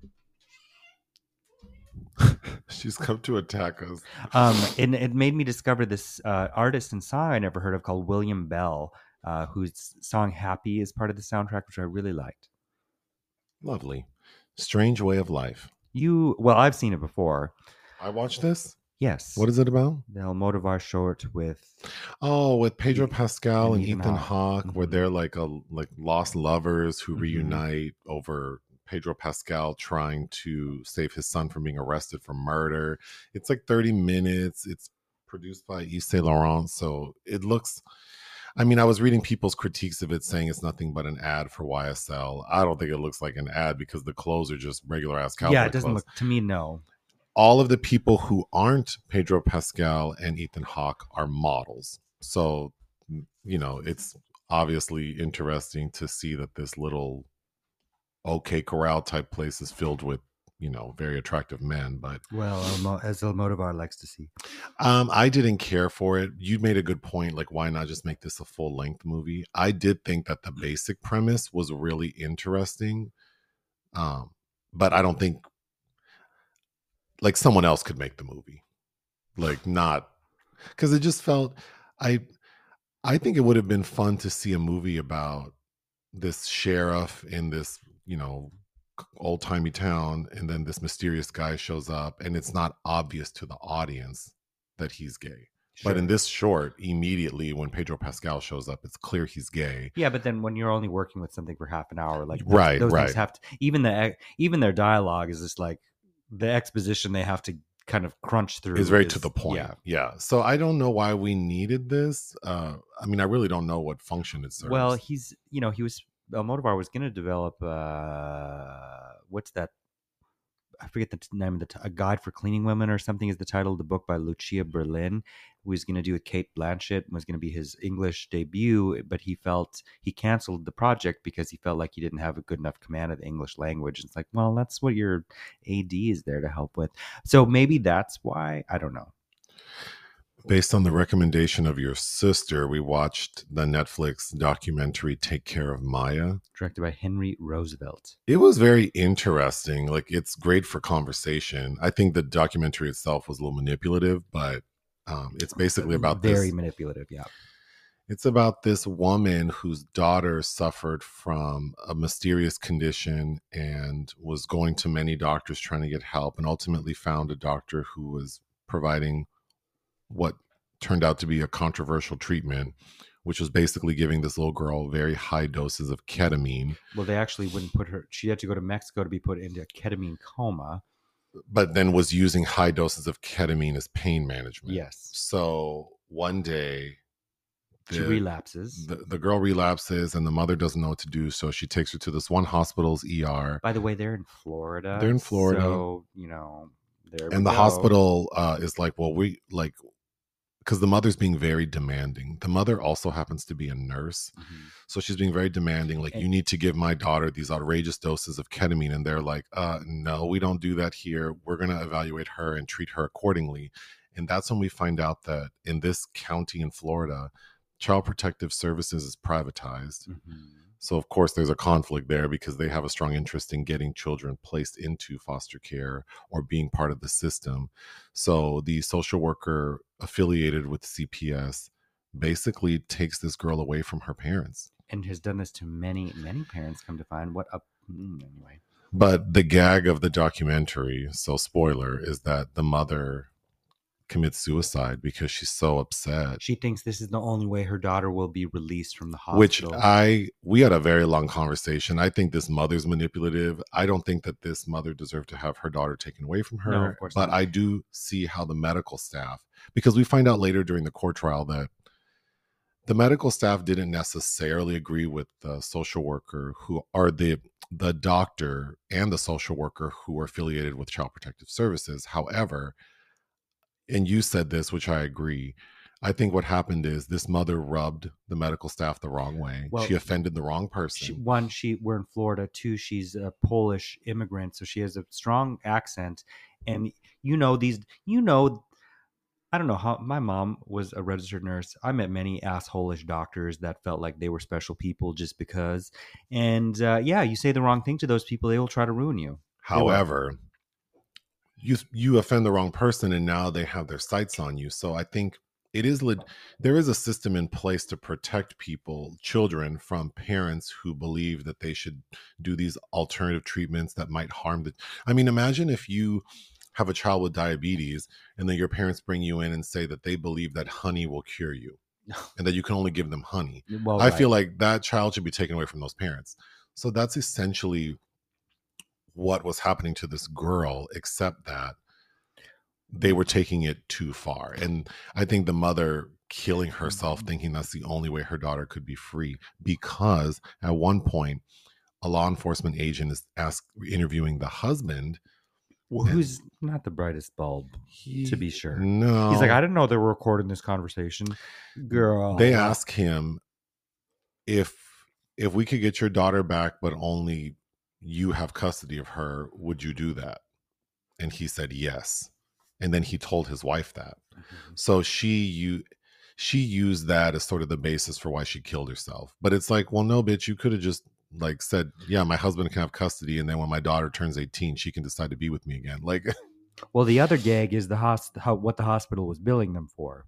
She's come to attack us. Um, and it made me discover this uh, artist and song I never heard of called William Bell, uh, whose song "Happy" is part of the soundtrack, which I really liked. Lovely. Strange Way of Life. You, well, I've seen it before. I watched this. Yes. What is it about? The Almodovar short with Oh, with Pedro Pascal and and, Ethan Ethan, Hawke. Hawke, where Mhm. they're like a like lost lovers who Mhm. reunite over Pedro Pascal trying to save his son from being arrested for murder. It's like thirty minutes. It's produced by Yves Saint Laurent, so it looks. I mean, I was reading people's critiques of it saying it's nothing but an ad for Y S L. I don't think it looks like an ad because the clothes are just regular ass cowboy yeah, it doesn't clothes. look to me. No, All of the people who aren't Pedro Pascal and Ethan Hawke are models. So, you know, it's obviously interesting to see that this little OK Corral type place is filled with, you know, very attractive men. But well, Almo- as Almodovar likes to see. um, I didn't care for it. You made a good point. Like, why not just make this a full length movie? I did think that the basic premise was really interesting. Um, but I don't think like someone else could make the movie. Like, not because it just felt I I think it would have been fun to see a movie about this sheriff in this, you know, old timey town, and then this mysterious guy shows up, and it's not obvious to the audience that he's gay. But in this short, immediately when Pedro Pascal shows up, it's clear he's gay. Yeah, but then when you're only working with something for half an hour, like those, Right, those right. things have to even the even their dialogue is just like the exposition they have to kind of crunch through. It's very is, to the point. Yeah. Yeah. So I don't know why we needed this. Uh, I mean, I really don't know what function it serves. Well, he's, you know, he was, Almodovar was going to develop, uh, what's that? I forget the name of the, t- A Guide for Cleaning Women or something is the title of the book by Lucia Berlin, who was going to do with Kate Blanchett, was going to be his English debut, but he felt he canceled the project because he felt like he didn't have a good enough command of the English language. It's like, well, that's what your A D is there to help with. So maybe that's why. I don't know. Based on the recommendation of your sister, we watched the Netflix documentary Take Care of Maya, directed by Henry Roosevelt. It was very interesting. Like, it's great for conversation. I think the documentary itself was a little manipulative, but um, it's basically about very this. manipulative. Yeah. It's about this woman whose daughter suffered from a mysterious condition and was going to many doctors trying to get help, and ultimately found a doctor who was providing what turned out to be a controversial treatment, which was basically giving this little girl very high doses of ketamine. Well, they actually wouldn't put her, she had to go to Mexico to be put into a ketamine coma. But then was using high doses of ketamine as pain management. Yes. So one day, the, she relapses. The, the girl relapses and the mother doesn't know what to do. So she takes her to this one hospital's E R. By the way, they're in Florida. They're in Florida. So, you know, there And we the go. hospital uh, is like, well, we like, because the mother's being very demanding. The mother also happens to be a nurse. Mm-hmm. So she's being very demanding. Like, and, you need to give my daughter these outrageous doses of ketamine. And they're like, uh, no, we don't do that here. We're going to evaluate her and treat her accordingly. And that's when we find out that in this county in Florida, Child Protective Services is privatized. Mm-hmm. So, of course, there's a conflict there because they have a strong interest in getting children placed into foster care or being part of the system. So the social worker affiliated with C P S basically takes this girl away from her parents. And has done this to many, many parents, come to find. What a... Anyway. But the gag of the documentary, so spoiler, is that the mother commits suicide because she's so upset. She thinks this is the only way her daughter will be released from the hospital. Which I, we had a very long conversation. I think this mother's manipulative. I don't think that this mother deserved to have her daughter taken away from her. No, of course but not. I do see how the medical staff, because we find out later during the court trial that the medical staff didn't necessarily agree with the social worker who are the the doctor and the social worker who were affiliated with Child Protective Services. However, and you said this, which I agree, I think what happened is this mother rubbed the medical staff the wrong way. Well, she offended the wrong person. She, one, she we're in Florida. Two, she's a Polish immigrant, so she has a strong accent. And you know these, you know, I don't know how. My mom was a registered nurse. I met many asshole-ish doctors that felt like they were special people just because. And uh, yeah, you say the wrong thing to those people, they will try to ruin you. However, you you offend the wrong person and now they have their sights on you. So I think it is there is a system in place to protect people, children, from parents who believe that they should do these alternative treatments that might harm the I mean, imagine if you have a child with diabetes and then your parents bring you in and say that they believe that honey will cure you and that you can only give them honey. Well, I right. feel like that child should be taken away from those parents. So that's essentially what was happening to this girl, except that they were taking it too far. And I think the mother killing herself thinking that's the only way her daughter could be free, because at one point a law enforcement agent is asked interviewing the husband, well, who's not the brightest bulb, he, to be sure. No. He's like, I didn't know they were recording this conversation. Girl. They ask him if if we could get your daughter back, but only you have custody of her, would you do that? And he said yes. And then he told his wife that. Mm-hmm. So she you she used that as sort of the basis for why she killed herself. But it's like, well, no, bitch, you could have just like said, yeah, my husband can have custody, and then when my daughter turns eighteen, she can decide to be with me again. Like, well, the other gag is the host how what the hospital was billing them for.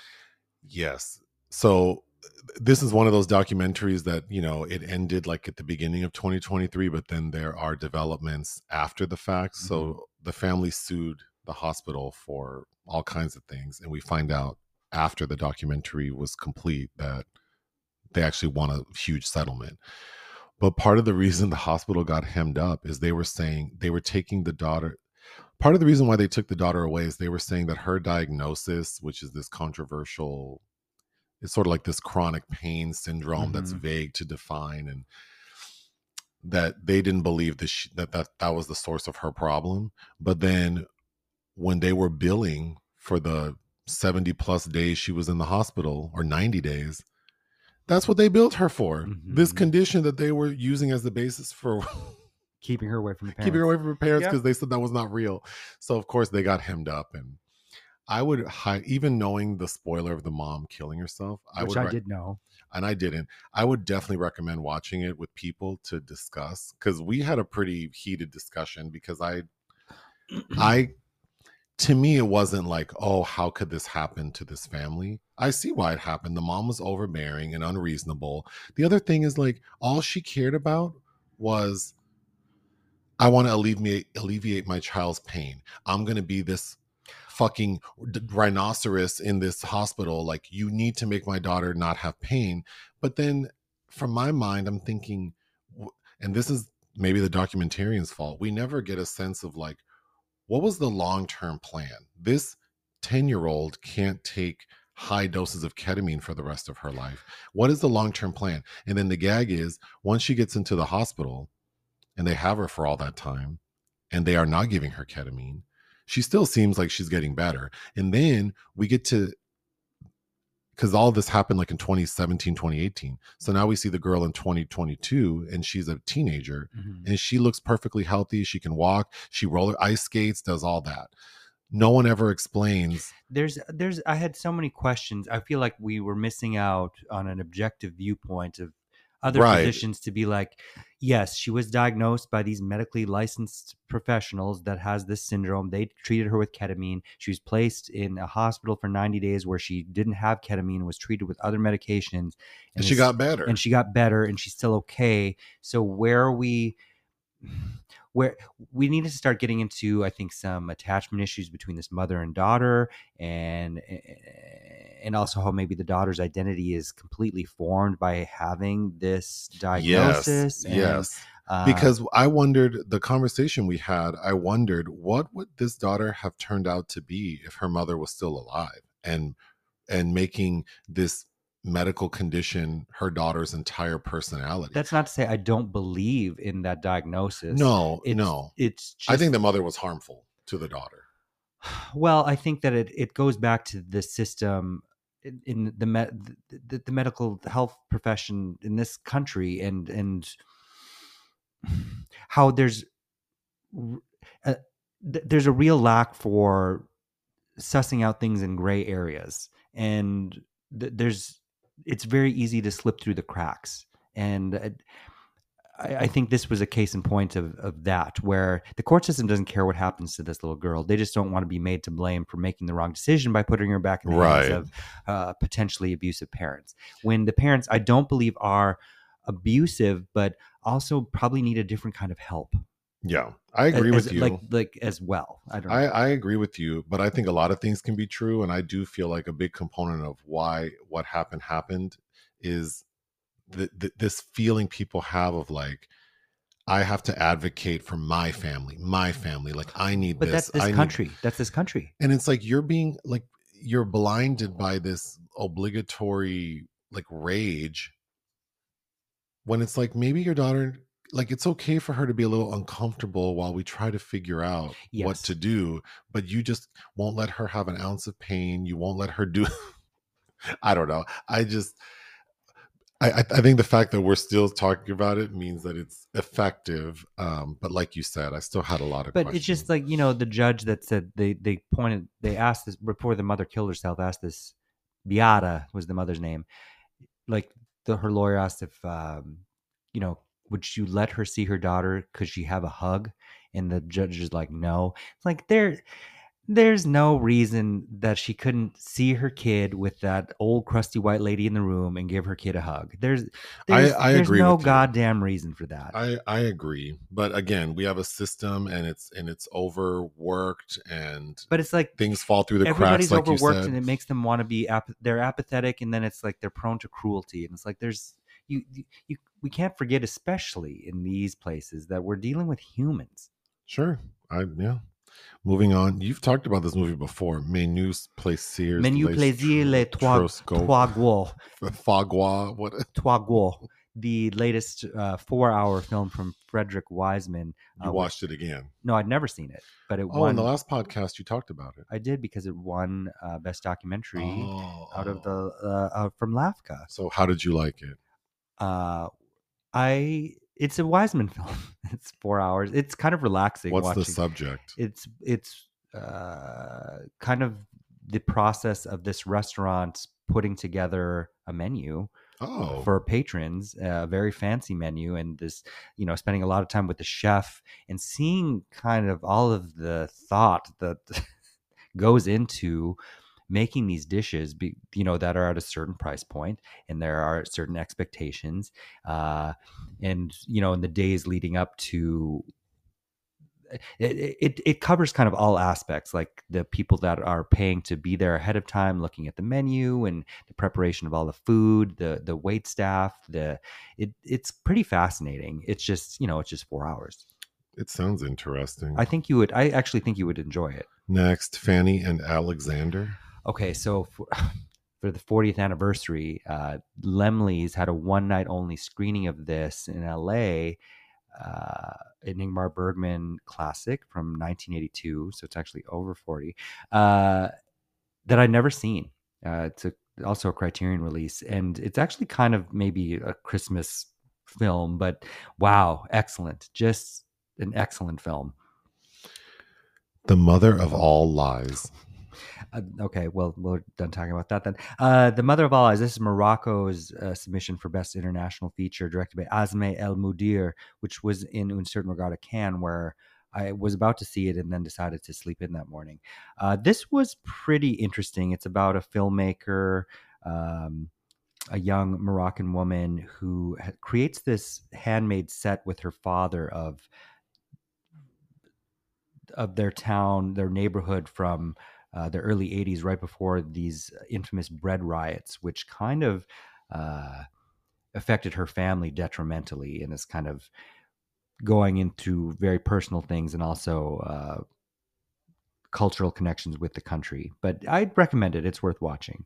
Yes. So this is one of those documentaries that, you know, it ended like at the beginning of twenty twenty-three, but then there are developments after the fact. Mm-hmm. So the family sued the hospital for all kinds of things. And we find out after the documentary was complete that they actually won a huge settlement. But part of the reason the hospital got hemmed up is they were saying they were taking the daughter. Part of the reason why they took the daughter away is they were saying that her diagnosis, which is this controversial, it's sort of like this chronic pain syndrome that's Mm-hmm. vague to define, and that they didn't believe that, she, that that that was the source of her problem. But then when they were billing for the seventy plus days she was in the hospital, or ninety days, that's what they billed her for. Mm-hmm. This condition that they were using as the basis for Keeping her away from the parents. keeping her away from her parents, because Yep. they said that was not real. So of course they got hemmed up. And I would hi- even knowing the spoiler of the mom killing herself, I Which would I rec- did know. and I didn't. I would definitely recommend watching it with people to discuss, because we had a pretty heated discussion. Because I, I, to me, it wasn't like, oh, how could this happen to this family? I see why it happened. The mom was overbearing and unreasonable. The other thing is, like, all she cared about was, I want to alleviate alleviate my child's pain. I'm gonna be this fucking rhinoceros in this hospital. Like, you need to make my daughter not have pain. But then, from my mind, I'm thinking, and this is maybe the documentarian's fault, we never get a sense of, like, what was the long-term plan? This ten-year-old can't take high doses of ketamine for the rest of her life. What is the long-term plan? And then the gag is, once she gets into the hospital and they have her for all that time and they are not giving her ketamine, she still seems like she's getting better. And then we get to, because all this happened like in twenty seventeen, twenty eighteen. So now we see the girl in twenty twenty-two and she's a teenager, Mm-hmm. and she looks perfectly healthy. She can walk, she roller ice skates, does all that. No one ever explains. There's, there's, I had so many questions. I feel like we were missing out on an objective viewpoint of other Right. physicians to be like, yes, she was diagnosed by these medically licensed professionals that has this syndrome. They treated her with ketamine. She was placed in a hospital for ninety days where she didn't have ketamine and was treated with other medications. And, And she this- got better. and she got better, and she's still okay. So where are we? Where we need to start getting into, I think, some attachment issues between this mother and daughter, and and also how maybe the daughter's identity is completely formed by having this diagnosis. Yes, and, yes. uh, Because I wondered, the conversation we had, I wondered, what would this daughter have turned out to be if her mother was still alive, and and making this medical condition her daughter's entire personality. that's not to say I don't believe in that diagnosis. No, It's, no. it's just, I think the mother was harmful to the daughter. well, I think that it, it goes back to the system in, in the, me, the the medical health profession in this country, and and how there's a, there's a real lack for sussing out things in gray areas, and th- there's it's very easy to slip through the cracks. And uh, I, I think this was a case in point of, of that, where the court system doesn't care what happens to this little girl. They just don't want to be made to blame for making the wrong decision by putting her back in the Right. hands of uh, potentially abusive parents. When the parents, I don't believe, are abusive, but also probably need a different kind of help. Yeah, I agree as, with you. Like, like as well. I don't know. I, I agree with you, but I think a lot of things can be true. And I do feel like a big component of why what happened happened is the, the, this feeling people have of, like, I have to advocate for my family, my family. Like, I need but this. that's this I need- country. That's this country. And it's like you're being, like, you're blinded by this obligatory, like, rage, when it's like, maybe your daughter, like, it's okay for her to be a little uncomfortable while we try to figure out what Yes. to do, but you just won't let her have an ounce of pain. You won't let her do I don't know. I just I, I I think the fact that we're still talking about it means that it's effective. Um, but like you said, I still had a lot of But questions. it's just like, you know, the judge that said they they pointed they asked this before the mother killed herself, asked this, Beata was the mother's name. Like, the her lawyer asked if um, you know, would you let her see her daughter? Could she have a hug? And the judge is like, no. It's like, there there's no reason that she couldn't see her kid with that old crusty white lady in the room and give her kid a hug. There's there's, I there's agree no with you. goddamn reason for that. I, I agree. But again, we have a system, and it's and it's overworked, and But it's like, things fall through the everybody's cracks, like you overworked, said. and it makes them want to be ap- they're apathetic, and then it's like they're prone to cruelty, and it's like there's you, you you we can't forget, especially in these places, that we're dealing with humans. Sure. I yeah. Moving on, you've talked about this movie before. Menus Plaisirs Menu Les Plaisir Tr- les trois, Trosco trois gros. Fagua. What? Trois gros. The latest uh, four-hour film from Frederick Wiseman. You Uh, watched which, it again? no, I'd never seen it, but it Oh, in the won. last podcast you talked about it. I did because it won uh, best documentary Oh, out of the oh. uh, uh, from LAFCA. So how did you like it? Uh, I it's a Wiseman film. It's four hours. It's kind of relaxing. What's watching. the subject? It's it's uh, kind of the process of this restaurant putting together a menu Oh, for patrons, a very fancy menu, and this, you know, spending a lot of time with the chef and seeing kind of all of the thought that goes into making these dishes, be, you know, that are at a certain price point, and there are certain expectations, uh, and you know, in the days leading up to it, it it covers kind of all aspects, like the people that are paying to be there ahead of time, looking at the menu and the preparation of all the food, the the wait staff, the it it's pretty fascinating. It's just, you know, it's just four hours. it sounds interesting. I think you would. I actually think you would enjoy it. Next, Fanny and Alexander. Okay, so for, for the fortieth anniversary, uh, Lemley's had a one night only screening of this in L A. Uh, an Ingmar Bergman classic from nineteen eighty-two, so it's actually over forty, uh, that I'd never seen. Uh, it's a, also a Criterion release, and it's actually kind of maybe a Christmas film, but wow, excellent. Just an excellent film. The Mother of All Lies. Uh, okay, well, we're done talking about that then. Uh, The Mother of All Lies. This is Morocco's uh, submission for Best International Feature, directed by Azmeh El Mudir, which was in Un Certain Regard at Cannes, where I was about to see it and then decided to sleep in that morning. Uh, this was pretty interesting. It's about a filmmaker, um, a young Moroccan woman who ha- creates this handmade set with her father of of their town, their neighborhood from uh, the early eighties, right before these infamous bread riots, which kind of uh, affected her family detrimentally, and is kind of going into very personal things and also uh, cultural connections with the country. But I'd recommend it. It's worth watching.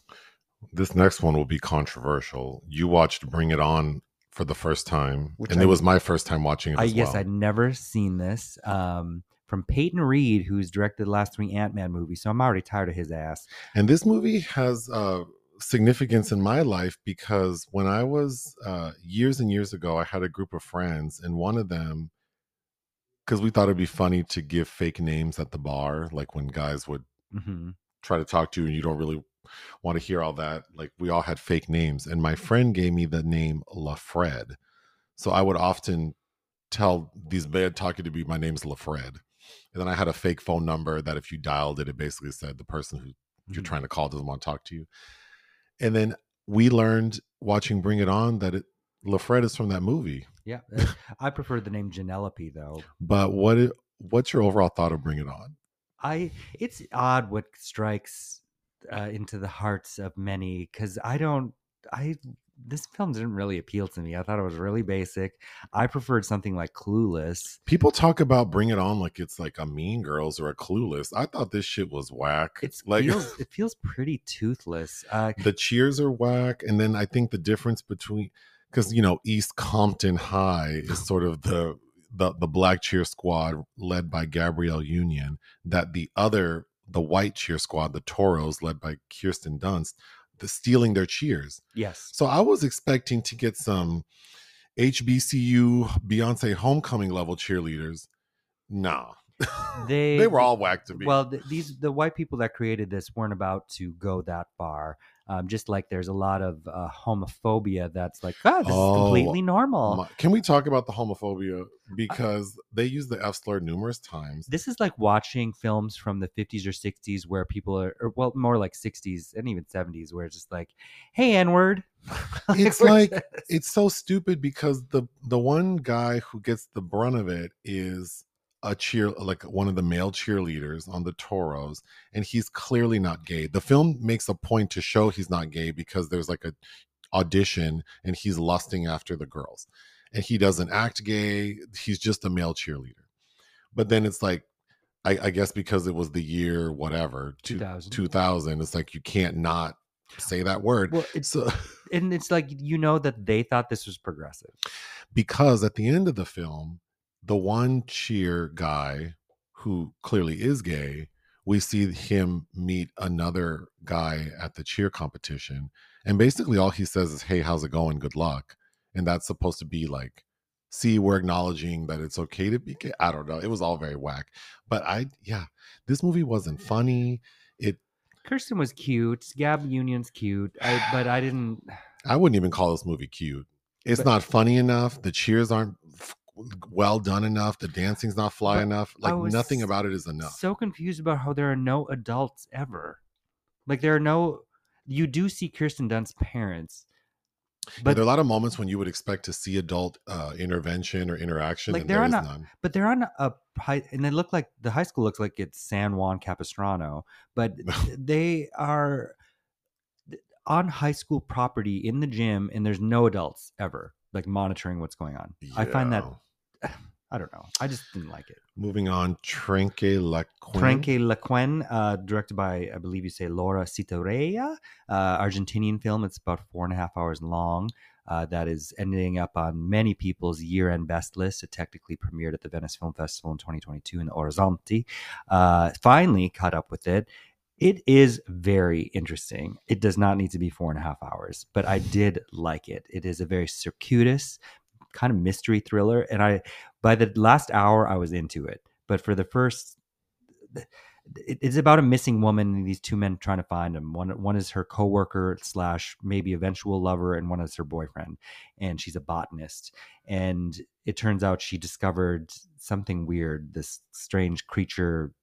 This next one will be controversial. You watched Bring It On for the first time, Which and I- it was my first time watching it I as yes, well. I'd never seen this. Um, from Peyton Reed, who's directed the last three Ant-Man movies, so I'm already tired of his ass. And this movie has uh, significance in my life because when I was uh, years and years ago, I had a group of friends, and one of them, because we thought it'd be funny to give fake names at the bar, like when guys would Mm-hmm. try to talk to you and you don't really want to hear all that. Like we all had fake names, and my friend gave me the name LaFred. So I would often tell these bad talking to me, my name's LaFred. And then I had a fake phone number that if you dialed it, it basically said the person who you're Mm-hmm. trying to call doesn't want to talk to you. And then we learned watching Bring It On that it, LaFred is from that movie. Yeah, uh, I prefer the name Janelope though. But what it, what's your overall thought of Bring It On? I it's odd what strikes uh, into the hearts of many, because I don't I this film didn't really appeal to me. I thought it was really basic. I preferred something like Clueless. People talk about Bring It On like it's like a Mean Girls or a Clueless. I thought this shit was whack. It's like feels it feels pretty toothless. Uh, the cheers are whack, and then I think the difference between, because you know East Compton High is sort of the the the black cheer squad led by Gabrielle Union, that the other the white cheer squad, the Toros led by Kirsten Dunst, the stealing their cheers. yes, So I was expecting to get some H B C U Beyonce homecoming level cheerleaders. Nah. they they were all whack to me. Well, th- these the white people that created this weren't about to go that far. Um, just like there's a lot of uh, homophobia that's like, ah, this Oh, is completely normal. My- can we talk about the homophobia? Because they use the F slur numerous times. This is like watching films from the fifties or sixties where people are, or well, more like sixties and even seventies, where it's just like, hey, N-word. It's like, it's so stupid because the the one guy who gets the brunt of it is a cheer, like one of the male cheerleaders on the Toros, and he's clearly not gay. The film makes a point to show he's not gay because there's like a audition and he's lusting after the girls, and he doesn't act gay. He's just a male cheerleader. But then it's like I, I guess because it was the year whatever two, two thousand. two thousand, it's like you can't not say that word. Well, it, So and it's like, you know, that they thought this was progressive. because at the end of the film, the one cheer guy who clearly is gay, we see him meet another guy at the cheer competition. And basically all he says is, "Hey, how's it going? Good luck." And that's supposed to be like, see, we're acknowledging that it's okay to be gay. I don't know. It was all very whack. But I, yeah, this movie wasn't funny. It, Kirsten was cute. Gab Union's cute. I, but I didn't. I wouldn't even call this movie cute. It's But- not funny enough. The cheers aren't f- well done enough. The dancing's not fly But enough. I Like was nothing about it is enough. So confused about how there are no adults ever. Like there are no. You do see Kirsten Dunst's parents, Yeah, but there are a lot of moments when you would expect to see adult uh, intervention or interaction, Like, and they're there is on a- none. but they're on a high, and they look like the high school looks like it's San Juan Capistrano, but they are on high school property in the gym, and there's no adults ever like monitoring what's going on. I find that Yeah. I don't know. I just didn't like it. Moving on, Trenque La Trenque Lequen, uh, directed by, I believe you say, Laura Citarella, uh, Argentinian film. It's about four and a half hours long. Uh, that is ending up on many people's year-end best list. It technically premiered at the Venice Film Festival in twenty twenty-two in Orizzonti. Uh, finally caught up with it. It is very interesting. It does not need to be four and a half hours, but I did like it. It is a very circuitous kind of mystery thriller, and I by the last hour I was into it. But for the first, it's about a missing woman and these two men trying to find him. One one is her coworker slash maybe eventual lover, and one is her boyfriend. And she's a botanist. And it turns out she discovered something weird, this strange creature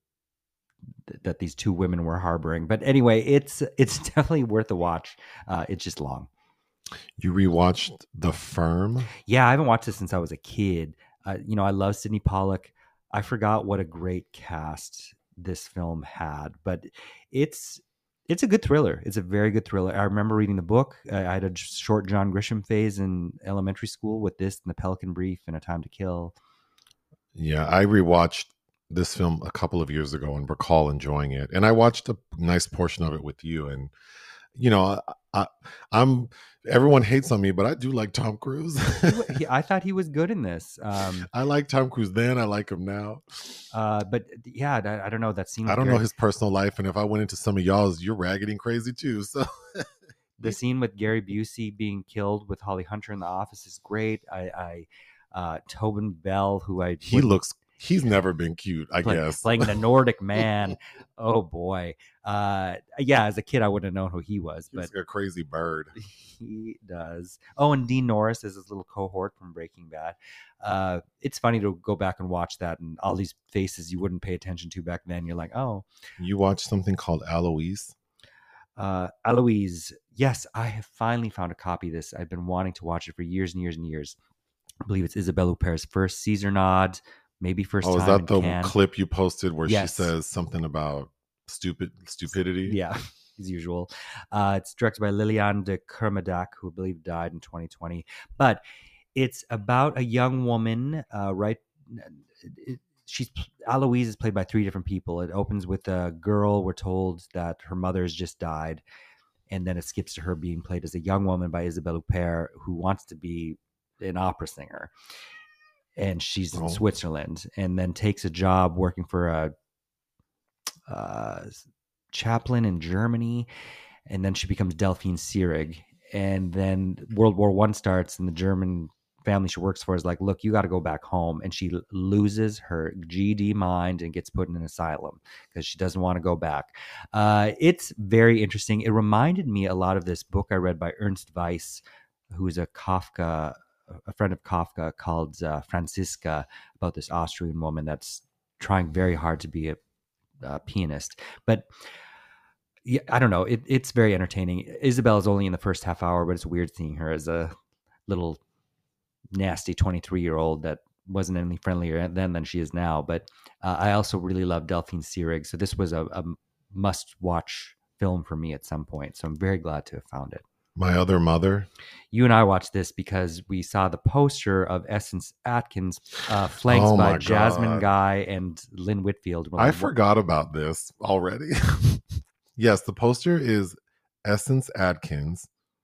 that these two women were harboring. But anyway, it's it's definitely worth a watch. Uh, it's just long. You rewatched The Firm? Yeah, I haven't watched this since I was a kid. Uh, you know, I love Sidney Pollack. I forgot what a great cast this film had, but it's it's a good thriller. It's a very good thriller. I remember reading the book. I, I had a short John Grisham phase in elementary school with this and The Pelican Brief and A Time to Kill. Yeah, I rewatched this film a couple of years ago and recall enjoying it. And I watched a nice portion of it with you. And, you know, I, I, I'm everyone hates on me, but I do like Tom Cruise. he, I thought he was good in this. Um, I like Tom Cruise then. I like him now. Uh, but yeah, I, I don't know that scene. I don't Gary, know his personal life, and if I went into some of y'all's, you're raggedy and crazy too. So the scene with Gary Busey being killed with Holly Hunter in the office is great. I, I uh, Tobin Bell, who I he looks. He's never been cute, I play, guess. Playing the Nordic man. Oh boy. Uh, yeah, as a kid, I wouldn't have known who he was, He's but like a crazy bird. He does. Oh, and Dean Norris is his little cohort from Breaking Bad. Uh, it's funny to go back and watch that, and all these faces you wouldn't pay attention to back then. You're like, oh. You watched something called Eloise? Uh, Eloise. Yes, I have finally found a copy of this. I've been wanting to watch it for years and years and years. I believe it's Isabelle Huppert's first Caesar nod. Maybe first oh, time. is that in the Cannes. clip you posted where Yes. she says something about stupid stupidity? Yeah, as usual. Uh, it's directed by Liliane de Kermadec, who I believe died in twenty twenty. But it's about a young woman, uh, right? It, she's Eloise is played by three different people. It opens with a girl. We're told that her mother has just died. And then it skips to her being played as a young woman by Isabelle Huppert, who wants to be an opera singer. And she's in Oh. Switzerland, and then takes a job working for a uh, chaplain in Germany, and then she becomes Delphine Seyrig. And then World War One starts, and the German family she works for is like, "Look, you got to go back home." And she l- loses her G D mind and gets put in an asylum because she doesn't want to go back. Uh, it's very interesting. It reminded me a lot of this book I read by Ernst Weiss, who is a Kafka. a friend of Kafka, called uh, Franziska, about this Austrian woman that's trying very hard to be a, a pianist. But yeah, I don't know. It, it's very entertaining. Isabel is only in the first half hour, but it's weird seeing her as a little nasty twenty-three year old that wasn't any friendlier then than she is now. But uh, I also really love Delphine Seyrig. So this was a, a must watch film for me at some point. So I'm very glad to have found it. My Other Mother. You and I watched this because we saw the poster of Essence Atkins uh, flanked Oh by my Jasmine God. Guy and Lynn Whitfield. We're I like, "What?" forgot about this already. Yes, the poster is Essence Atkins,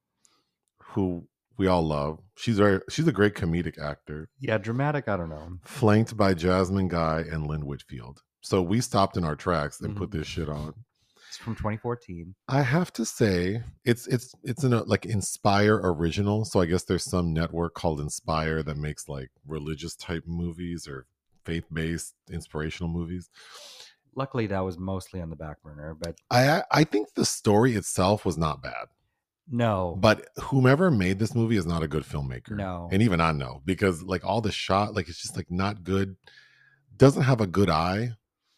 who we all love. She's very she's a great comedic actor, Yeah, dramatic. I don't know. flanked by Jasmine Guy and Lynn Whitfield. So we stopped in our tracks and put Mhm. this shit on. It's from twenty fourteen. I have to say, it's it's it's in a like Inspire original. So I guess there's some network called Inspire that makes like religious type movies or faith based inspirational movies. Luckily, that was mostly on the back burner, but I I think the story itself was not bad, no, but whomever made this movie is not a good filmmaker. No. And even I know, because like all the shot, like it's just like not good. Doesn't have a good eye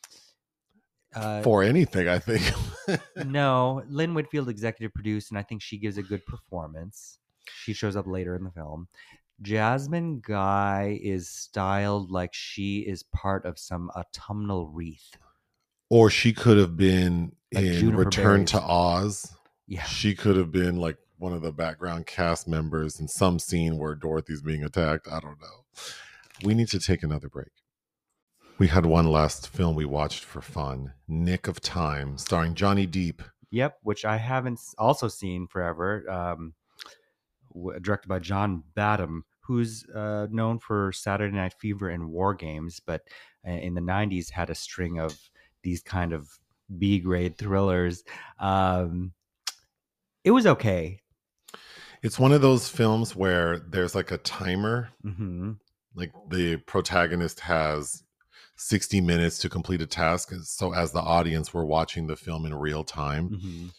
uh, for anything, I think. no. Lynn Whitfield executive produced, and I think she gives a good performance. She shows up later in the film. Jasmine Guy is styled like she is part of some autumnal wreath. Or she could have been Like in juniper Return to berries. Oz. Yeah. She could have been like one of the background cast members in some scene where Dorothy's being attacked. I don't know. We need to take another break. We had one last film we watched for fun, Nick of Time, starring Johnny Depp. Yep, which I haven't s- also seen forever. Um, w- directed by John Badham, who's uh, known for Saturday Night Fever and War Games, but uh, in the nineties had a string of these kind of B grade thrillers. Um, it was okay. It's one of those films where there's like a timer, hmm like the protagonist has sixty minutes to complete a task. So as the audience, we're watching the film in real time. hmm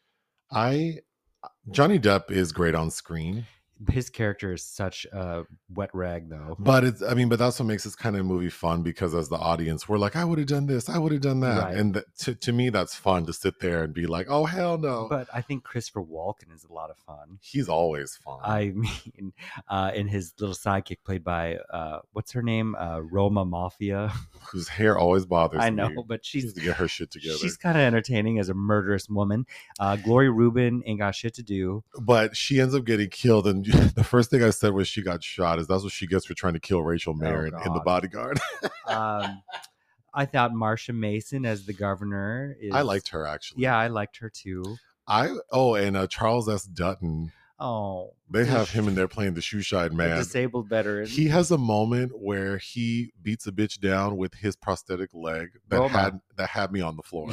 I Johnny Depp is great on screen. His character is such a wet rag, though. But it's, I mean, but that's what makes this kind of movie fun, because as the audience, we're like, I would have done this, I would have done that. Right. And th- to, to me, that's fun to sit there and be like, oh, hell no. But I think Christopher Walken is a lot of fun. He's always fun. I mean, uh, in his little sidekick played by, uh, what's her name? Uh, Roma Mafia. Whose hair always bothers I me. know, but She she's needs to get her shit together. she's kind of entertaining as a murderous woman. Uh, Gloria Rubin ain't got shit to do. But she ends up getting killed. And the first thing I said was she got shot. Is that's what she gets for trying to kill Rachel Marin Oh, in The God. Bodyguard. Um, I thought Marsha Mason as the governor is. I liked her, actually. Yeah, I liked her too. I Oh, and uh, Charles S. Dutton. Oh, They the have sh- him in there playing the shoe-shine a man. disabled veteran. He has a moment where he beats a bitch down with his prosthetic leg that Roma. had that had me on the floor.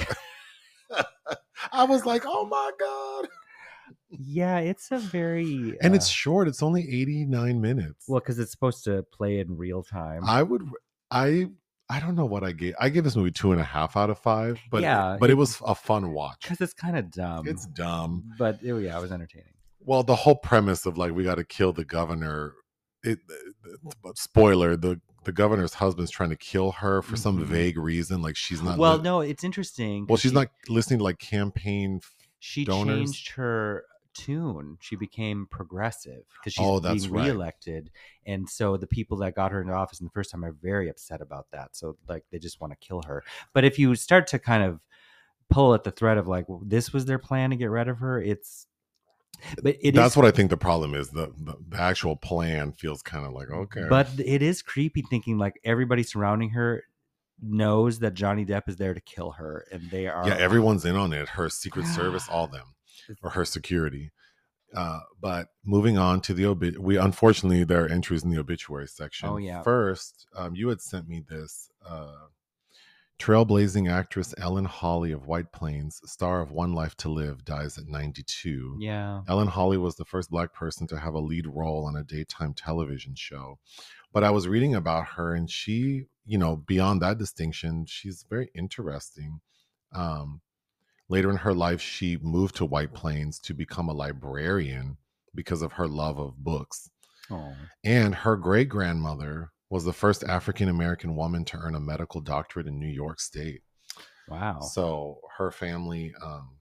I was like, oh my God. Yeah, it's a very And uh, it's short. It's only eighty-nine minutes. well because it's supposed to play in real time. I would I I don't know what I gave. I gave this movie two and a half out of five, but Yeah, but it it- was a fun watch. Because it's kind of dumb. It's dumb. but it, yeah, it was entertaining. Well, the whole premise of like we got to kill the governor. It, it- spoiler: the the governor's husband's trying to kill her for some Mhm. vague reason. Like she's not. Well, li- no, it's interesting. 'cause well, she's she, not listening to like campaign. She donors. changed her tune. She became progressive because she's Oh, that's being right. reelected, and so the people that got her into office in the first time are very upset about that. So like they just want to kill her. But if you start to kind of pull at the thread of like well, this was their plan to get rid of her, it's. But it That's is, what I think the problem is. The the, the actual plan feels kind of like okay, But it is creepy thinking like everybody surrounding her knows that Johnny Depp is there to kill her, and they are. yeah, everyone's in on it. Her Secret Service, all them, or her security. Uh, but moving on to the obit, we unfortunately there are entries in the obituary section. Oh, yeah. First, um, you had sent me this. Uh, Trailblazing actress Ellen Holly of White Plains, star of One Life to Live, dies at ninety-two. Yeah. Ellen Holly was the first Black person to have a lead role on a daytime television show. But I was reading about her, and she, you know, beyond that distinction, she's very interesting. Um, later in her life, she moved to White Plains to become a librarian because of her love of books. Oh. And her great grandmother was the first African American woman to earn a medical doctorate in New York State. Wow. So her family, um,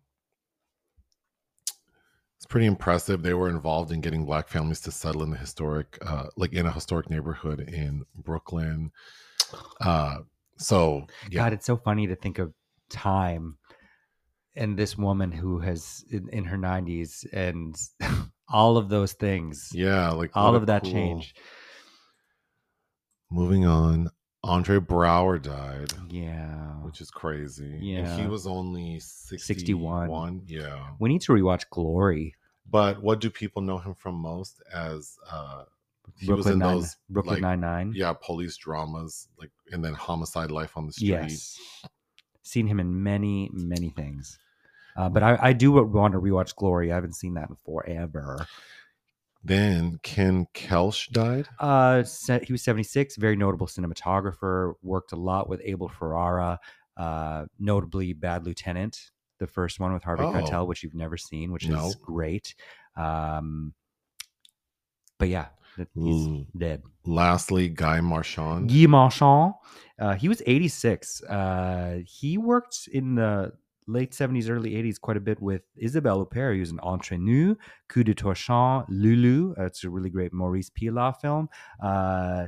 it's pretty impressive. They were involved in getting Black families to settle in the historic, uh, like in a historic neighborhood in Brooklyn. Uh, so yeah, God, it's so funny to think of time and this woman who has in, in her nineties, and all of those things, Yeah, like all what a of that cool. change. Moving on, Andre Brower died, Yeah, which is crazy. And Yeah. he was only sixty-one. sixty-one. Yeah. We need to rewatch Glory. But what do people know him from most as? Uh, he was Brooklyn in Nine, those Brooklyn like Nine Nine. yeah, police dramas, like and then Homicide: Life on the Street. Yes, seen him in many many things. Uh, but I, I do want to rewatch Glory. I haven't seen that in forever. Then Ken Kelch died. Uh, se- he was seventy-six. Very notable cinematographer. Worked a lot with Abel Ferrara. Uh, notably Bad Lieutenant, the first one with Harvey Oh. Keitel, which you've never seen, which No. is great. Um, but yeah, th- he's Mm. dead. Lastly, Guy Marchand. Guy Marchand. Uh, he was eighty-six. Uh, he worked in the late seventies, early eighties quite a bit with Isabelle Huppert. He was in Entre Nous, Coup de Torchon, Lulu. Uh, it's a really great Maurice Pilat film. Uh,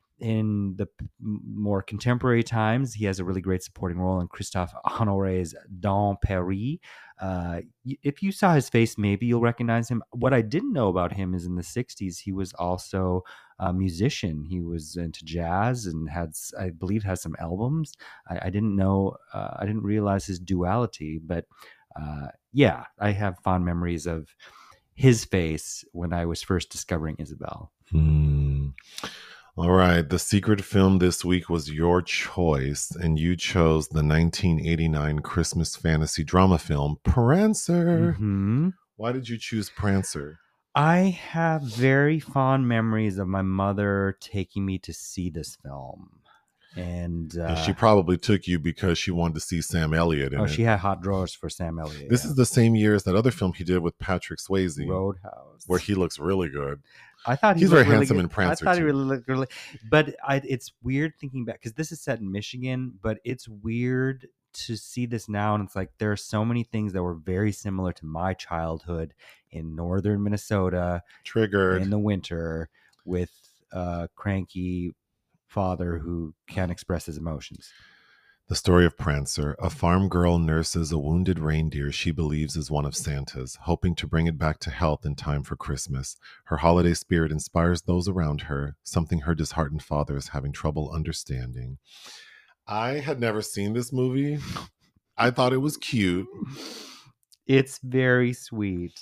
in the p- m- more contemporary times, he has a really great supporting role in Christophe Honoré's Dans Paris. Uh, y- if you saw his face, maybe you'll recognize him. What I didn't know about him is in the sixties, he was also a musician. He was into jazz and had, s- I believe, has some albums. I, I didn't know, uh, I didn't realize his duality, but uh, yeah, I have fond memories of his face when I was first discovering Isabelle. Hmm. All right. The secret film this week was your choice, and you chose the nineteen eighty-nine Christmas fantasy drama film, Prancer. Mhm. Why did you choose Prancer? I have very fond memories of my mother taking me to see this film. And, uh, And she probably took you because she wanted to see Sam Elliott in oh, it. she had hot drawers for Sam Elliott. This yeah. is the same year as that other film he did with Patrick Swayze, Roadhouse, where he looks really good. I thought he He's looked very really handsome good. in Prancer, I thought he too. really looked really, but I, it's weird thinking back because this is set in Michigan, but it's weird to see this now, and it's like there are so many things that were very similar to my childhood in northern Minnesota Triggered. in the winter with a cranky father who can't express his emotions. The story of Prancer. A farm girl nurses a wounded reindeer she believes is one of Santa's, hoping to bring it back to health in time for Christmas. Her holiday spirit inspires those around her, something her disheartened father is having trouble understanding. I had never seen this movie. I thought it was cute. It's very sweet.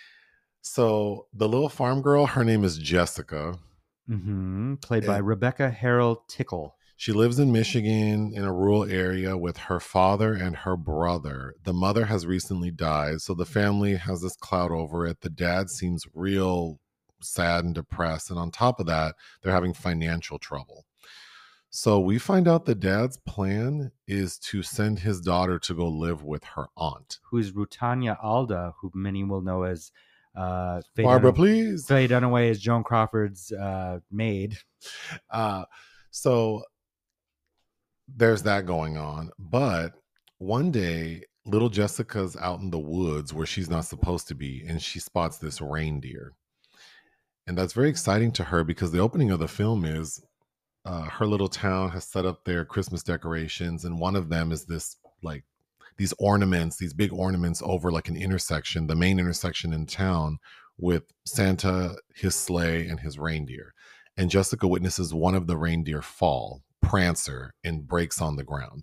So the little farm girl, her name is Jessica. Mm-hmm. Played by Yeah. Rebecca Harold Tickle. She lives in Michigan in a rural area with her father and her brother. The mother has recently died, so the family has this cloud over it. The dad seems real sad and depressed. And on top of that, they're having financial trouble. So we find out the dad's plan is to send his daughter to go live with her aunt. Who's Rutanya Alda, who many will know as uh, Faye Barbara, Dunaway, please. Faye Dunaway is Joan Crawford's uh, maid. Uh, so there's that going on. But one day, little Jessica's out in the woods where she's not supposed to be, and she spots this reindeer. And that's very exciting to her because the opening of the film is uh, her little town has set up their Christmas decorations, and one of them is this like these ornaments, these big ornaments over like an intersection, the main intersection in town, with Santa, his sleigh, and his reindeer. And Jessica witnesses one of the reindeer fall, Prancer, and breaks on the ground.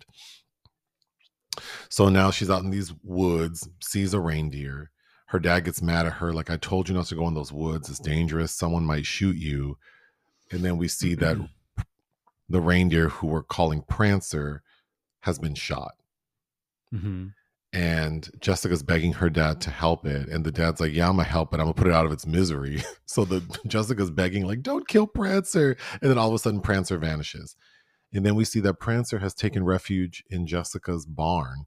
So now she's out in these woods, sees a reindeer. Her dad gets mad at her, like, I told you not to go in those woods. It's dangerous. Someone might shoot you. And then we see that the reindeer who we're calling Prancer has been shot. Mm-hmm. And Jessica's begging her dad to help it. And the dad's like, yeah, I'm going to help it. I'm going to put it out of its misery. So the Jessica's begging, like, don't kill Prancer. And then all of a sudden, Prancer vanishes. And then we see that Prancer has taken refuge in Jessica's barn.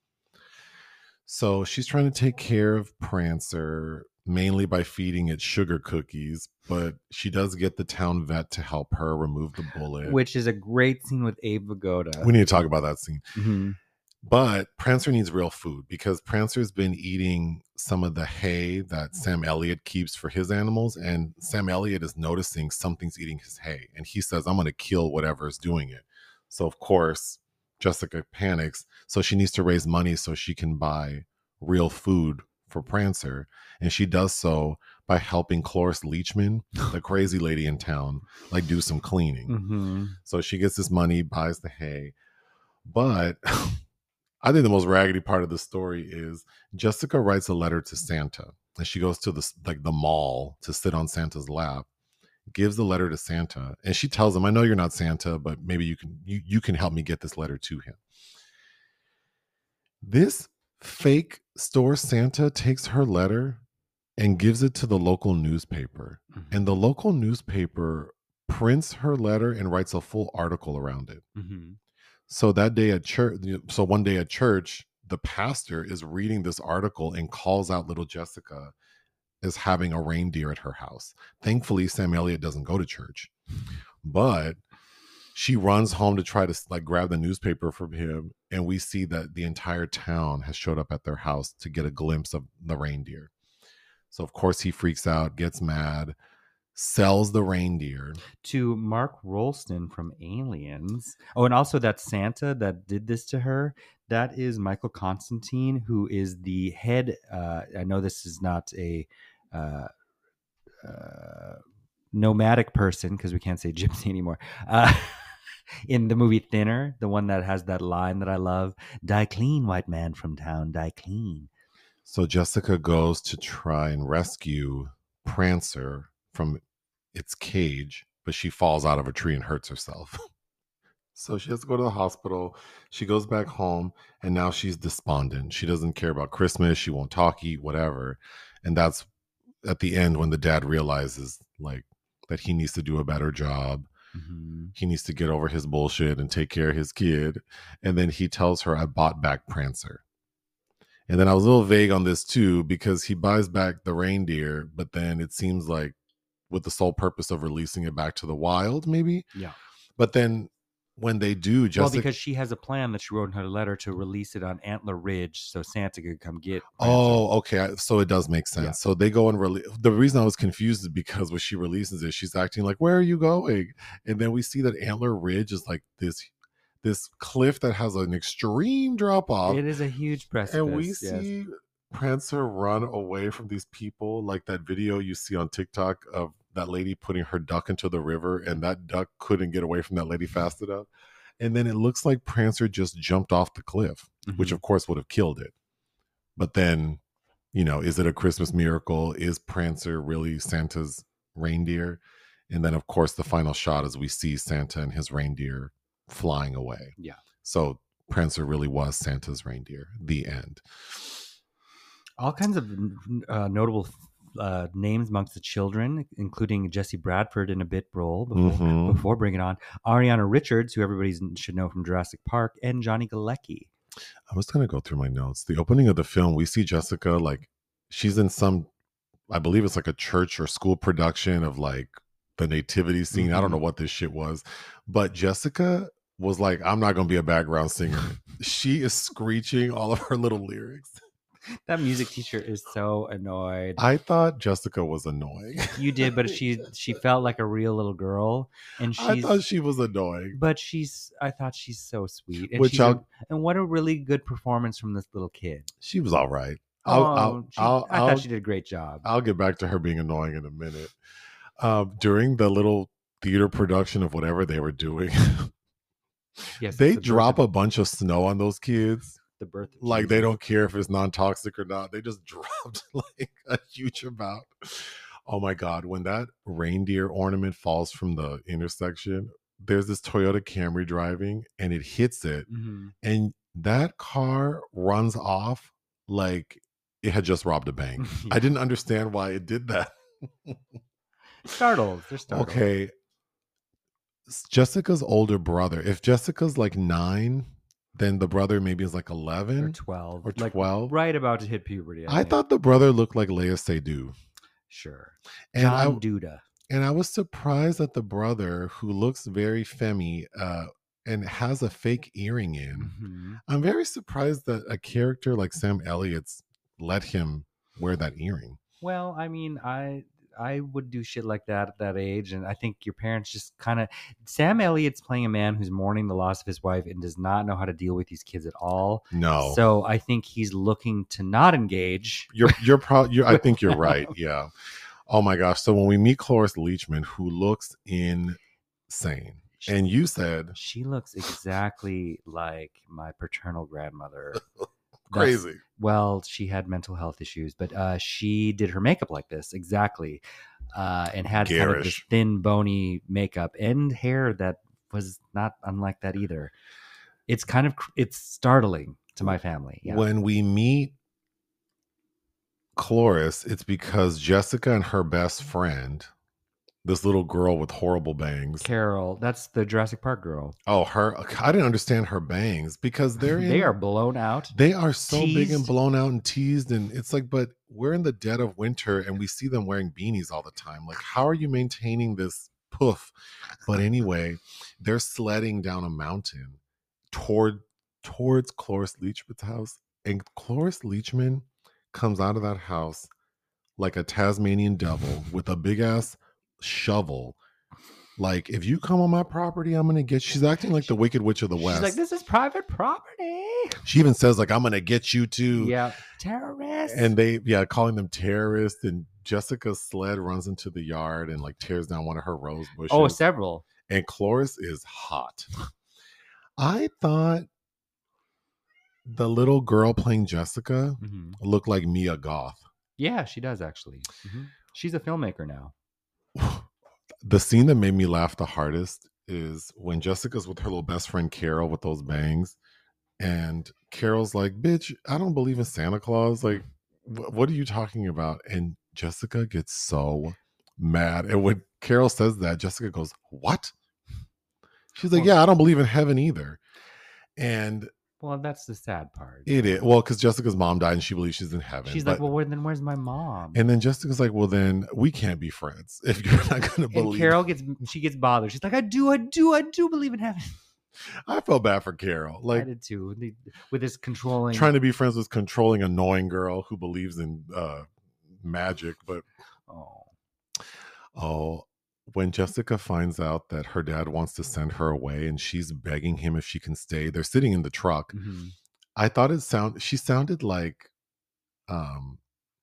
So she's trying to take care of Prancer, mainly by feeding it sugar cookies. But she does get the town vet to help her remove the bullet. Which is a great scene with Abe Vigoda. We need to talk about that scene. Mm-hmm. But Prancer needs real food because Prancer's been eating some of the hay that Sam Elliott keeps for his animals. And Sam Elliott is noticing something's eating his hay. And he says, I'm going to kill whatever is doing it. So, of course, Jessica panics, so she needs to raise money so she can buy real food for Prancer, and she does so by helping Cloris Leachman, the crazy lady in town, like do some cleaning. Mm-hmm. So she gets this money, buys the hay, but I think the most raggedy part of the story is Jessica writes a letter to Santa, and she goes to the like the mall to sit on Santa's lap, gives the letter to Santa, and she tells him, "I know you're not Santa, but maybe you can you, you can help me get this letter to him." This fake store Santa takes her letter and gives it to the local newspaper, Mm-hmm. and the local newspaper prints her letter and writes a full article around it. Mm-hmm. So that day at church, so one day at church, the pastor is reading this article and calls out little Jessica as having a reindeer at her house. Thankfully, Sam Elliott doesn't go to church, but she runs home to try to like grab the newspaper from him, and we see that the entire town has showed up at their house to get a glimpse of the reindeer. So of course he freaks out, gets mad, sells the reindeer to Mark Rolston from Aliens. Oh, and also that Santa that did this to her, that is Michael Constantine, who is the head. Uh, I know this is not a uh, uh, nomadic person because we can't say gypsy anymore. Uh, in the movie Thinner, the one that has that line that I love, "Die clean, white man from town, die clean." So Jessica goes to try and rescue Prancer from its cage, but she falls out of a tree and hurts herself. So she has to go to the hospital. She goes back home, and now she's despondent. She doesn't care about Christmas. She won't talk, eat, whatever. And that's at the end when the dad realizes like that he needs to do a better job. Mm-hmm. He needs to get over his bullshit and take care of his kid. And then he tells her, "I bought back Prancer." And then I was a little vague on this too, because he buys back the reindeer, but then it seems like with the sole purpose of releasing it back to the wild, maybe. Yeah. But then when they do, Jessica, well, because she has a plan that she wrote in her letter to release it on Antler Ridge, so Santa could come get Prancer. Oh, okay. So it does make sense. Yeah. So they go and release. The reason I was confused is because when she releases it, she's acting like, "Where are you going?" And then we see that Antler Ridge is like this. This cliff that has an extreme drop off. It is a huge precipice. And we yes. see Prancer run away from these people, like that video you see on TikTok of that lady putting her duck into the river, and that duck couldn't get away from that lady fast enough. And then it looks like Prancer just jumped off the cliff, mm-hmm. which of course would have killed it. But then, you know, is it a Christmas miracle? Is Prancer really Santa's reindeer? And then, of course, the final shot is we see Santa and his reindeer flying away. Yeah. So Prancer really was Santa's reindeer. The end. All kinds of uh, notable uh, names amongst the children, including Jesse Bradford in a bit role before, mm-hmm. before bringing on Ariana Richards, who everybody should know from Jurassic Park, and Johnny Galecki. I was going to go through my notes. The opening of the film, we see Jessica, like, she's in some, I believe it's like a church or school production of like the nativity scene. Mm-hmm. I don't know what this shit was, but Jessica was like, "I'm not going to be a background singer." She is screeching all of her little lyrics. That music teacher is so annoyed. I thought Jessica was annoying. You did, but she she felt like a real little girl, and she's, I thought she was annoying. But she's, I thought she's so sweet, and Which she's a, and what a really good performance from this little kid. She was all right. I'll, oh, I'll, she, I'll, I thought I'll, she did a great job. I'll get back to her being annoying in a minute. Um, during the little theater production of whatever they were doing, yes, they the drop of, a bunch of snow on those kids. The birth, of like Jesus. They don't care if it's non-toxic or not. They just dropped like a huge amount. Oh my God! When that reindeer ornament falls from the intersection, there's this Toyota Camry driving, and it hits it, mm-hmm. and that car runs off like it had just robbed a bank. Yeah. I didn't understand why it did that. Startled. They're startled. Okay. Jessica's older brother. If Jessica's like nine, then the brother maybe is like eleven or twelve. Or like twelve. Right about to hit puberty. I, I thought the brother looked like Léa Seydoux. Sure. And John I, Duda. And I was surprised that the brother, who looks very femmy, uh, and has a fake earring in. Mm-hmm. I'm very surprised that a character like Sam Elliott's let him wear that earring. Well, I mean, I I would do shit like that at that age, and I think your parents just kind of. Sam Elliott's playing a man who's mourning the loss of his wife and does not know how to deal with these kids at all. No. So I think he's looking to not engage. You're you're probably. I think you're right. Yeah. Oh my gosh. So when we meet Cloris Leachman, who looks insane, and you said she looks exactly like my paternal grandmother. Crazy. That's, well, she had mental health issues, but uh, she did her makeup like this exactly, uh, and had Garish. kind of this thin, bony makeup and hair that was not unlike that either. It's kind of it's startling to my family. Yeah. When we meet Cloris, it's because Jessica and her best friend, this little girl with horrible bangs, Carol, that's the Jurassic Park girl. Oh, her! I didn't understand her bangs because they're in, they are blown out. They are so teased. big and blown out and teased, and it's like, but we're in the dead of winter and we see them wearing beanies all the time. Like, how are you maintaining this poof? But anyway, they're sledding down a mountain toward towards Cloris Leachman's house, and Cloris Leachman comes out of that house like a Tasmanian devil with a big ass shovel. Like, if you come on my property, I'm gonna get. She's acting like the Wicked Witch of the West. She's like, this is private property. She even says, like, I'm gonna get you too. Yeah, terrorists. And they, yeah, calling them terrorists. And Jessica's sled runs into the yard and like tears down one of her rose bushes. Oh, several. And Cloris is hot. I thought the little girl playing Jessica mm-hmm. looked like Mia Goth. Yeah, she does actually. Mm-hmm. She's a filmmaker now. The scene that made me laugh the hardest is when Jessica's with her little best friend Carol with those bangs, and Carol's like, bitch, I don't believe in Santa Claus. Like, wh- what are you talking about? And Jessica gets so mad. And when Carol says that, Jessica goes, what? She's like, yeah, I don't believe in heaven either. And well, that's the sad part. It is. Well, because Jessica's mom died and she believes she's in heaven. She's but, like, well, where, then where's my mom? And then Jessica's like, well, then we can't be friends if you're not going to believe. And Carol gets, she gets bothered. She's like, I do, I do, I do believe in heaven. I felt bad for Carol. Like, I did too. With this controlling. Trying to be friends with controlling, annoying girl who believes in uh, magic. But, oh. Oh. When Jessica finds out that her dad wants to send her away and she's begging him if she can stay, they're sitting in the truck. Mm-hmm. I thought it sound she sounded like um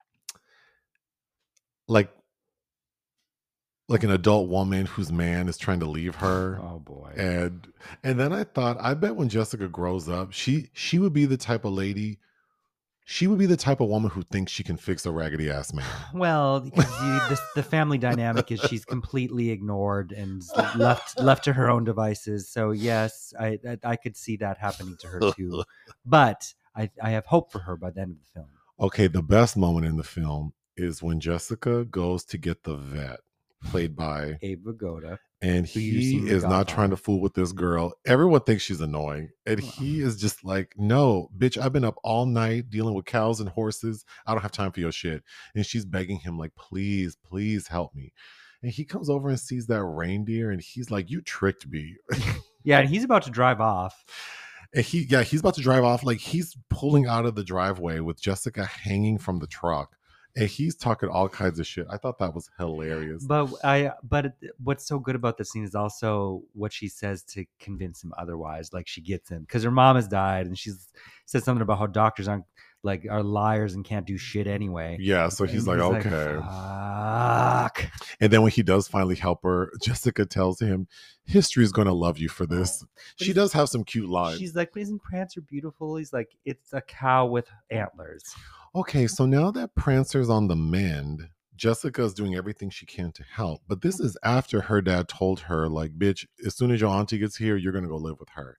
like like an adult woman whose man is trying to leave her. Oh boy. And and then I thought, I bet when Jessica grows up, she she would be the type of lady She would be the type of woman who thinks she can fix a raggedy ass man. Well, because you, the, the family dynamic is she's completely ignored and left left to her own devices. So yes, I I, I could see that happening to her too. But I, I have hope for her by the end of the film. Okay, the best moment in the film is when Jessica goes to get the vet, played by Abe Vigoda. And he is not trying to fool with this girl. Everyone thinks she's annoying. And he is just like, no, bitch, I've been up all night dealing with cows and horses. I don't have time for your shit. And she's begging him like, please, please help me. And he comes over and sees that reindeer and he's like, you tricked me. Yeah, and he's about to drive off. And he, yeah, he's about to drive off. Like he's pulling out of the driveway with Jessica hanging from the truck. And he's talking all kinds of shit. I thought that was hilarious. But I, but what's so good about the scene is also what she says to convince him otherwise. Like she gets him because her mom has died, and she's said something about how doctors aren't like are liars and can't do shit anyway. Yeah, so he's, like, he's okay. Like, fuck. And then when he does finally help her, Jessica tells him, "History is going to love you for this." Oh, she does have some cute lines. She's like, "Isn't Prancer beautiful?" He's like, "It's a cow with antlers." Okay, so now that Prancer's on the mend, Jessica's doing everything she can to help. But this is after her dad told her, like, bitch, as soon as your auntie gets here, you're going to go live with her.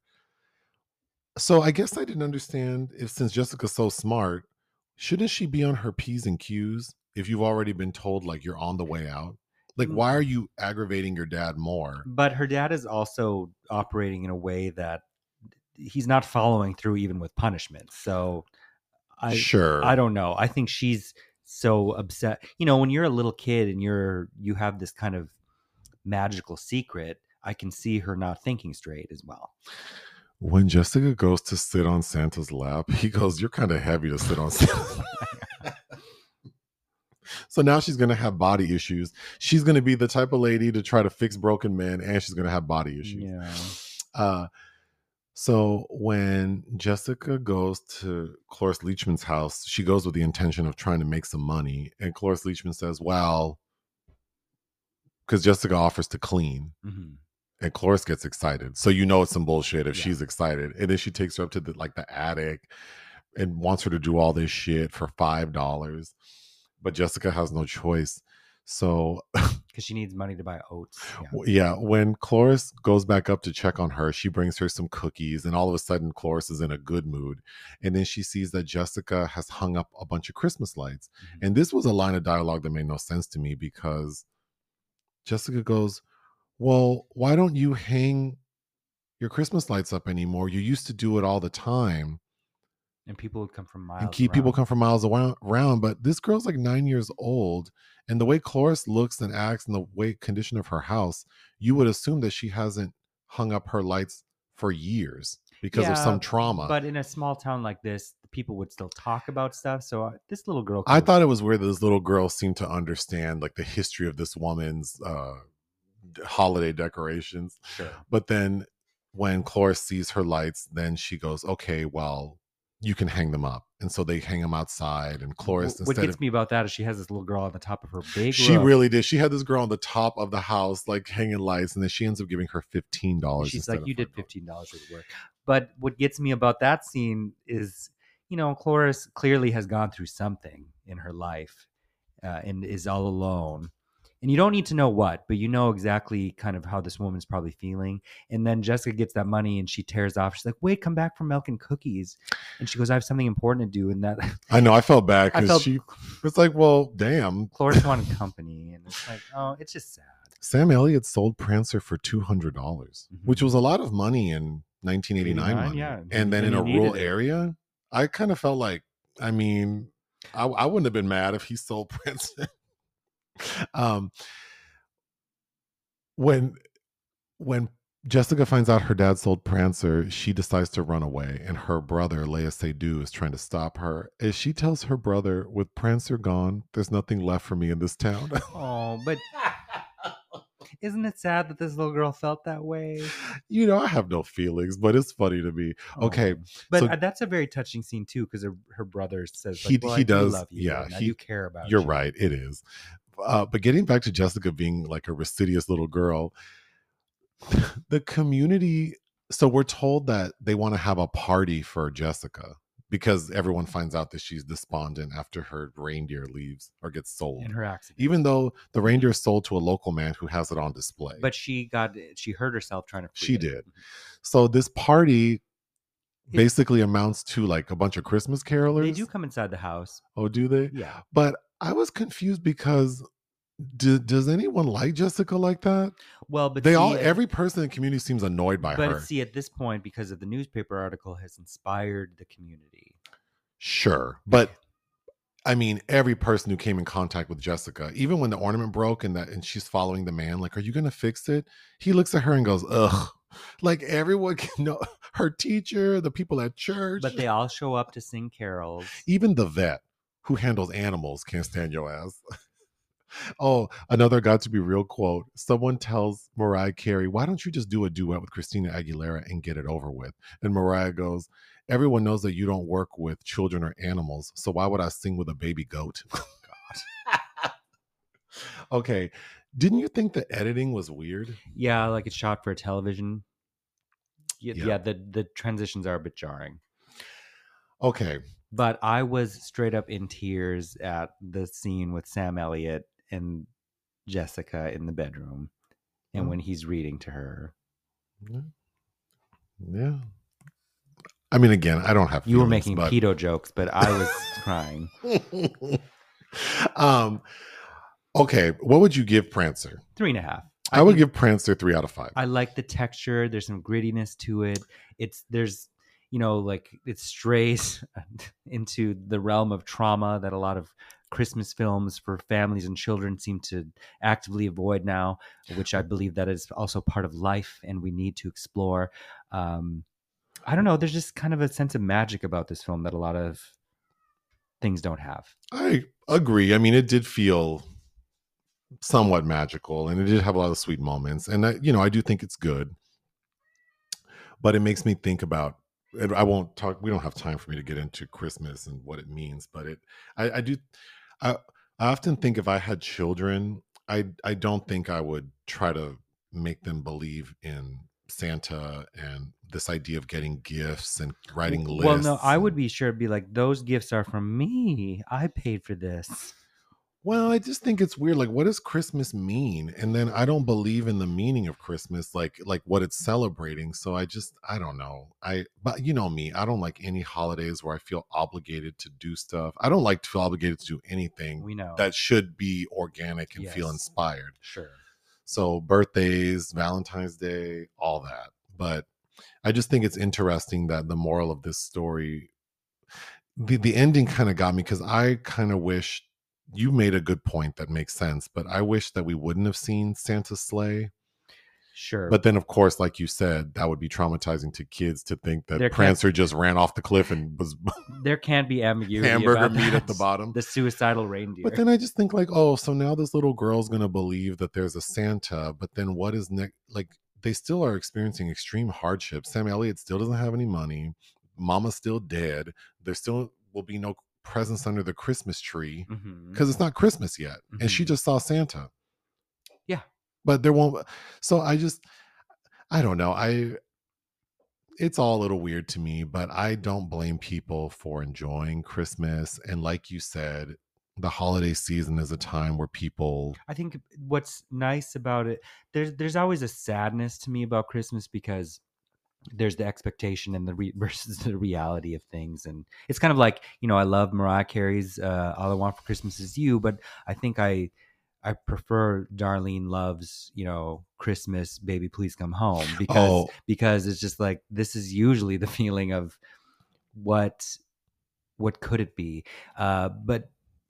So I guess I didn't understand if since Jessica's so smart, shouldn't she be on her P's and Q's if you've already been told, like, you're on the way out? Like, why are you aggravating your dad more? But her dad is also operating in a way that he's not following through even with punishment. So... I, sure. I don't know. I think she's so upset. You know, when you're a little kid and you're you have this kind of magical secret, I can see her not thinking straight as well. When Jessica goes to sit on Santa's lap, he goes, "You're kind of heavy to sit on Santa's lap." So now she's going to have body issues. She's going to be the type of lady to try to fix broken men, and she's going to have body issues. Yeah. Uh, so when Jessica goes to Cloris Leachman's house, she goes with the intention of trying to make some money. And Cloris Leachman says, well, because Jessica offers to clean. Mm-hmm. And Cloris gets excited. So you know it's some bullshit if Yeah. she's excited. And then she takes her up to the like the attic and wants her to do all this shit for five dollars. But Jessica has no choice. So because she needs money to buy oats. Yeah. yeah, when Cloris goes back up to check on her, she brings her some cookies, and all of a sudden Cloris is in a good mood. And then she sees that Jessica has hung up a bunch of Christmas lights. Mm-hmm. And this was a line of dialogue that made no sense to me, because Jessica goes, well, why don't you hang your Christmas lights up anymore? You used to do it all the time. And people would come from miles and keep around. people come from miles around. But this girl's like nine years old. And the way Cloris looks and acts and the way condition of her house, you would assume that she hasn't hung up her lights for years because yeah, of some trauma. But in a small town like this, people would still talk about stuff. So uh, this little girl. I thought it was weird that this little girl seemed to understand like the history of this woman's uh, holiday decorations. Sure. But then when Cloris sees her lights, then she goes, okay, well, you can hang them up. And so they hang them outside. And Cloris, what gets of, me about that is she has this little girl on the top of her big she roof. really did. She had this girl on the top of the house, like hanging lights. And then she ends up giving her fifteen dollars. She's like, you did fifteen dollars worth of work. But what gets me about that scene is, you know, Cloris clearly has gone through something in her life uh, and is all alone. And you don't need to know what, but you know exactly kind of how this woman's probably feeling. And then Jessica gets that money and she tears off. She's like, wait, come back from milk and cookies. And she goes, I have something important to do. And that I know, I felt bad because felt... she was like, well, damn. Cloris wanted company. And it's like, oh, it's just sad. Sam Elliott sold Prancer for two hundred dollars, mm-hmm. which was a lot of money in nineteen eighty-nine money. Yeah. And then and in a rural it. area, I kind of felt like, I mean, I, I wouldn't have been mad if he sold Prancer. um when when Jessica finds out her dad sold Prancer, she decides to run away, and her brother Léa Seydoux is trying to stop her. As she tells her brother, with Prancer gone, there's nothing left for me in this town. Oh, but isn't it sad that this little girl felt that way? You know, I have no feelings, but it's funny to me. Oh. Okay, but so, that's a very touching scene too, because her, her brother says, like, he well, he I does, do love you, yeah, and he, I do care about you're you. You're right, it is. Uh, but getting back to Jessica being like a fastidious little girl, the community. So we're told that they want to have a party for Jessica because everyone finds out that she's despondent after her reindeer leaves or gets sold in her accident. Even though the reindeer is sold to a local man who has it on display. But she got she hurt herself trying to free She it. did. So this party basically it, amounts to like a bunch of Christmas carolers. They do come inside the house. Oh, do they? Yeah. But I was confused because do, does anyone like Jessica like that? Well, but they see, all every person in the community seems annoyed by but her. But see, at this point, because of the newspaper article, has inspired the community. Sure, but I mean, every person who came in contact with Jessica, even when the ornament broke and that, and she's following the man, like, "Are you going to fix it?" He looks at her and goes, "Ugh." Like everyone can know, her teacher, the people at church, but they all show up to sing carols. Even the vet who handles animals can't stand your ass. Oh, another got to be real quote. Someone tells Mariah Carey, why don't you just do a duet with Christina Aguilera and get it over with? And Mariah goes, everyone knows that you don't work with children or animals, so why would I sing with a baby goat? Oh, God. Okay. Didn't you think the editing was weird? Yeah, like it's shot for a television. Yeah, yeah. yeah the, the transitions are a bit jarring. Okay. But I was straight up in tears at the scene with Sam Elliott and Jessica in the bedroom and oh. when he's reading to her. Yeah. I mean, again, I don't have feelings, You were making but... pedo jokes, but I was crying. Um, okay. What would you give Prancer? Three and a half. I, I would give Prancer three out of five. I like the texture. There's some grittiness to it. It's, there's, you know, like it strays into the realm of trauma that a lot of Christmas films for families and children seem to actively avoid now, which I believe that is also part of life and we need to explore. Um, I don't know. There's just kind of a sense of magic about this film that a lot of things don't have. I agree. I mean, it did feel somewhat magical, and it did have a lot of sweet moments. And I, you know, I do think it's good, but it makes me think about. And I won't talk. We don't have time for me to get into Christmas and what it means, but it. I, I do. I, I often think if I had children, I I don't think I would try to make them believe in Santa and this idea of getting gifts and writing lists. Well, no, I would and- be sure to be like, those gifts are from me. I paid for this. Well, I just think it's weird. Like, what does Christmas mean? And then I don't believe in the meaning of Christmas, like like what it's celebrating. So I just I don't know. I but you know me, I don't like any holidays where I feel obligated to do stuff. I don't like to feel obligated to do anything We know. that should be organic and feel Yes. inspired. Sure. So birthdays, Valentine's Day, all that. But I just think it's interesting that the moral of this story, the the ending kind of got me, because I kind of wish you made a good point that makes sense, but I wish that we wouldn't have seen Santa's sleigh. Sure. But then, of course, like you said, that would be traumatizing to kids to think that There can't- Prancer just ran off the cliff and was there can't be ambiguity hamburger about meat at that. the bottom. The suicidal reindeer. But then I just think like, oh, so now this little girl's gonna believe that there's a Santa, but then what is next? Like, they still are experiencing extreme hardship. Sam Elliott still doesn't have any money. Mama's still dead. There still will be no presents under the Christmas tree Mhm. because it's not Christmas yet, and she Mhm. just saw Santa. Yeah. But there won't. So I just, I don't know. I. It's all a little weird to me, but I don't blame people for enjoying Christmas. And like you said, the holiday season is a time where people. I think what's nice about it, there's there's always a sadness to me about Christmas because there's the expectation and the re- versus the reality of things, and it's kind of like, you know, I love Mariah Carey's uh, "All I Want for Christmas Is You," but I think I I prefer Darlene Love's, you know, "Christmas, Baby Please Come Home," because Oh. because it's just like, this is usually the feeling of what what could it be, uh, but.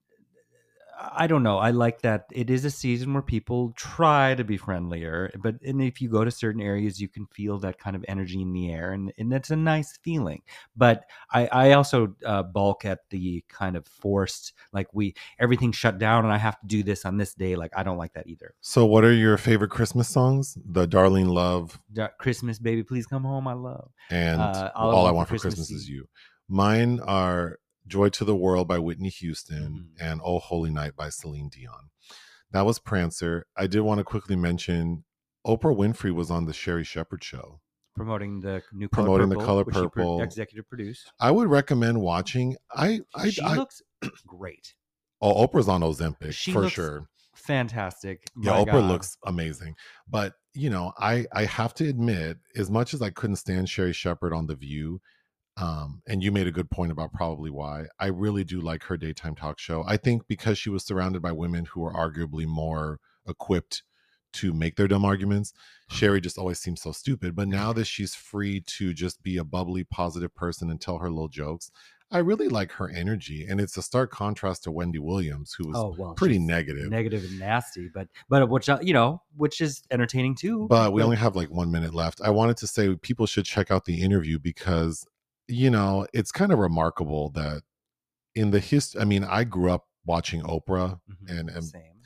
I don't know. I like that it is a season where people try to be friendlier, but and if you go to certain areas, you can feel that kind of energy in the air, and and that's a nice feeling. But I, I also uh, balk at the kind of forced, like, we everything shut down and I have to do this on this day. Like, I don't like that either. So, what are your favorite Christmas songs? The Darlene Love Da- Christmas, Baby Please Come Home, I love. and Uh, All, I Want for Christmas, Is You. Mine are Joy to the World by Whitney Houston Mhm. and Oh Holy Night by Celine Dion. That was Prancer. I did want to quickly mention Oprah Winfrey was on the Sherry Shepherd show. Promoting the new Promoting the Color Color which she pro- Purple. executive produced. I would recommend watching. I, I, She I looks great. oh, Oprah's on Ozempic She for looks sure. Fantastic. Yeah, My Oprah God. looks amazing. But, you know, I I have to admit, as much as I couldn't stand Sherry Shepherd on The View, um, and you made a good point about probably why, I really do like her daytime talk show. I think because she was surrounded by women who are arguably more equipped to make their dumb arguments, Sherry just always seems so stupid. But now that she's free to just be a bubbly, positive person and tell her little jokes, I really like her energy. And it's a stark contrast to Wendy Williams, who was Oh, well, pretty she's negative. negative and nasty, but but which uh, you know, which is entertaining too. But we only have like one minute left. I wanted to say people should check out the interview because, you know, it's kind of remarkable that in the history, I mean, I grew up watching Oprah, Mhm, and, and same,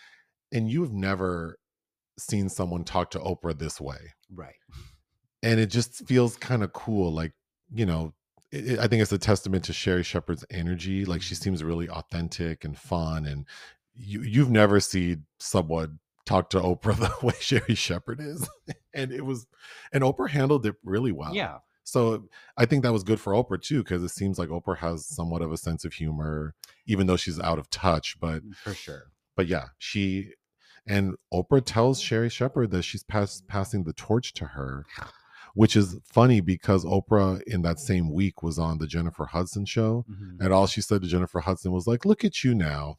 and you've never seen someone talk to Oprah this way. right? And it just feels kind of cool. Like, you know, it, it- I think it's a testament to Sherry Shepherd's energy. Like, she seems really authentic and fun. And you, you've never seen someone talk to Oprah the way Sherry Shepherd is. And it was, and Oprah handled it really well. Yeah, So I think that was good for Oprah too, because it seems like Oprah has somewhat of a sense of humor, even though she's out of touch. But for sure. but yeah, she and Oprah tells Sherry Shepherd that she's pass, passing the torch to her, which is funny because Oprah in that same week was on the Jennifer Hudson show, Mhm. and all she said to Jennifer Hudson was like, "Look at you now."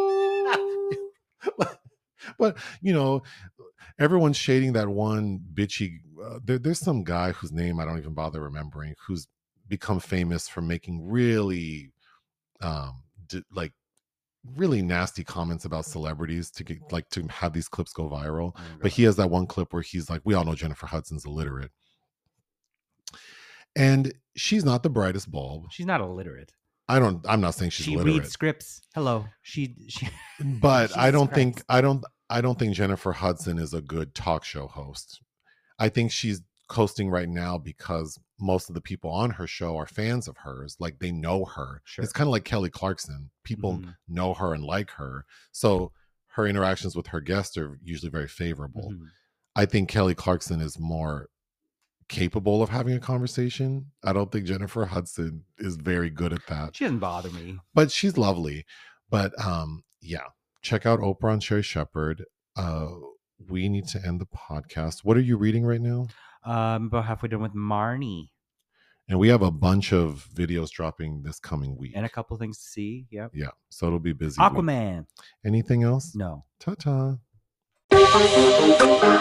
But you know, everyone's shading that one bitchy. Uh, there, there's some guy whose name I don't even bother remembering, who's become famous for making really, um, d- like really nasty comments about celebrities to get like to have these clips go viral. Oh my But God. he has that one clip where he's like, "We all know Jennifer Hudson's illiterate, and she's not the brightest bulb." She's not illiterate. I don't. I'm not saying she's she literate. reads scripts. Hello, she. she But I Jesus don't think Christ. I don't I don't think Jennifer Hudson is a good talk show host. I think she's coasting right now because most of the people on her show are fans of hers. Like they know her. Sure. It's kind of like Kelly Clarkson. People Mhm. know her and like her. So her interactions with her guests are usually very favorable. Mhm. I think Kelly Clarkson is more capable of having a conversation. I don't think Jennifer Hudson is very good at that. She doesn't bother me. But she's lovely. But um, yeah, check out Oprah and Sherry Shepherd. Uh, we need to end the podcast. What are you reading right now? Um, about halfway done with Marnie. And we have a bunch of videos dropping this coming week. And a couple things to see. Yep. Yeah, so it'll be busy. Aquaman. Week. Anything else? No. Ta-ta.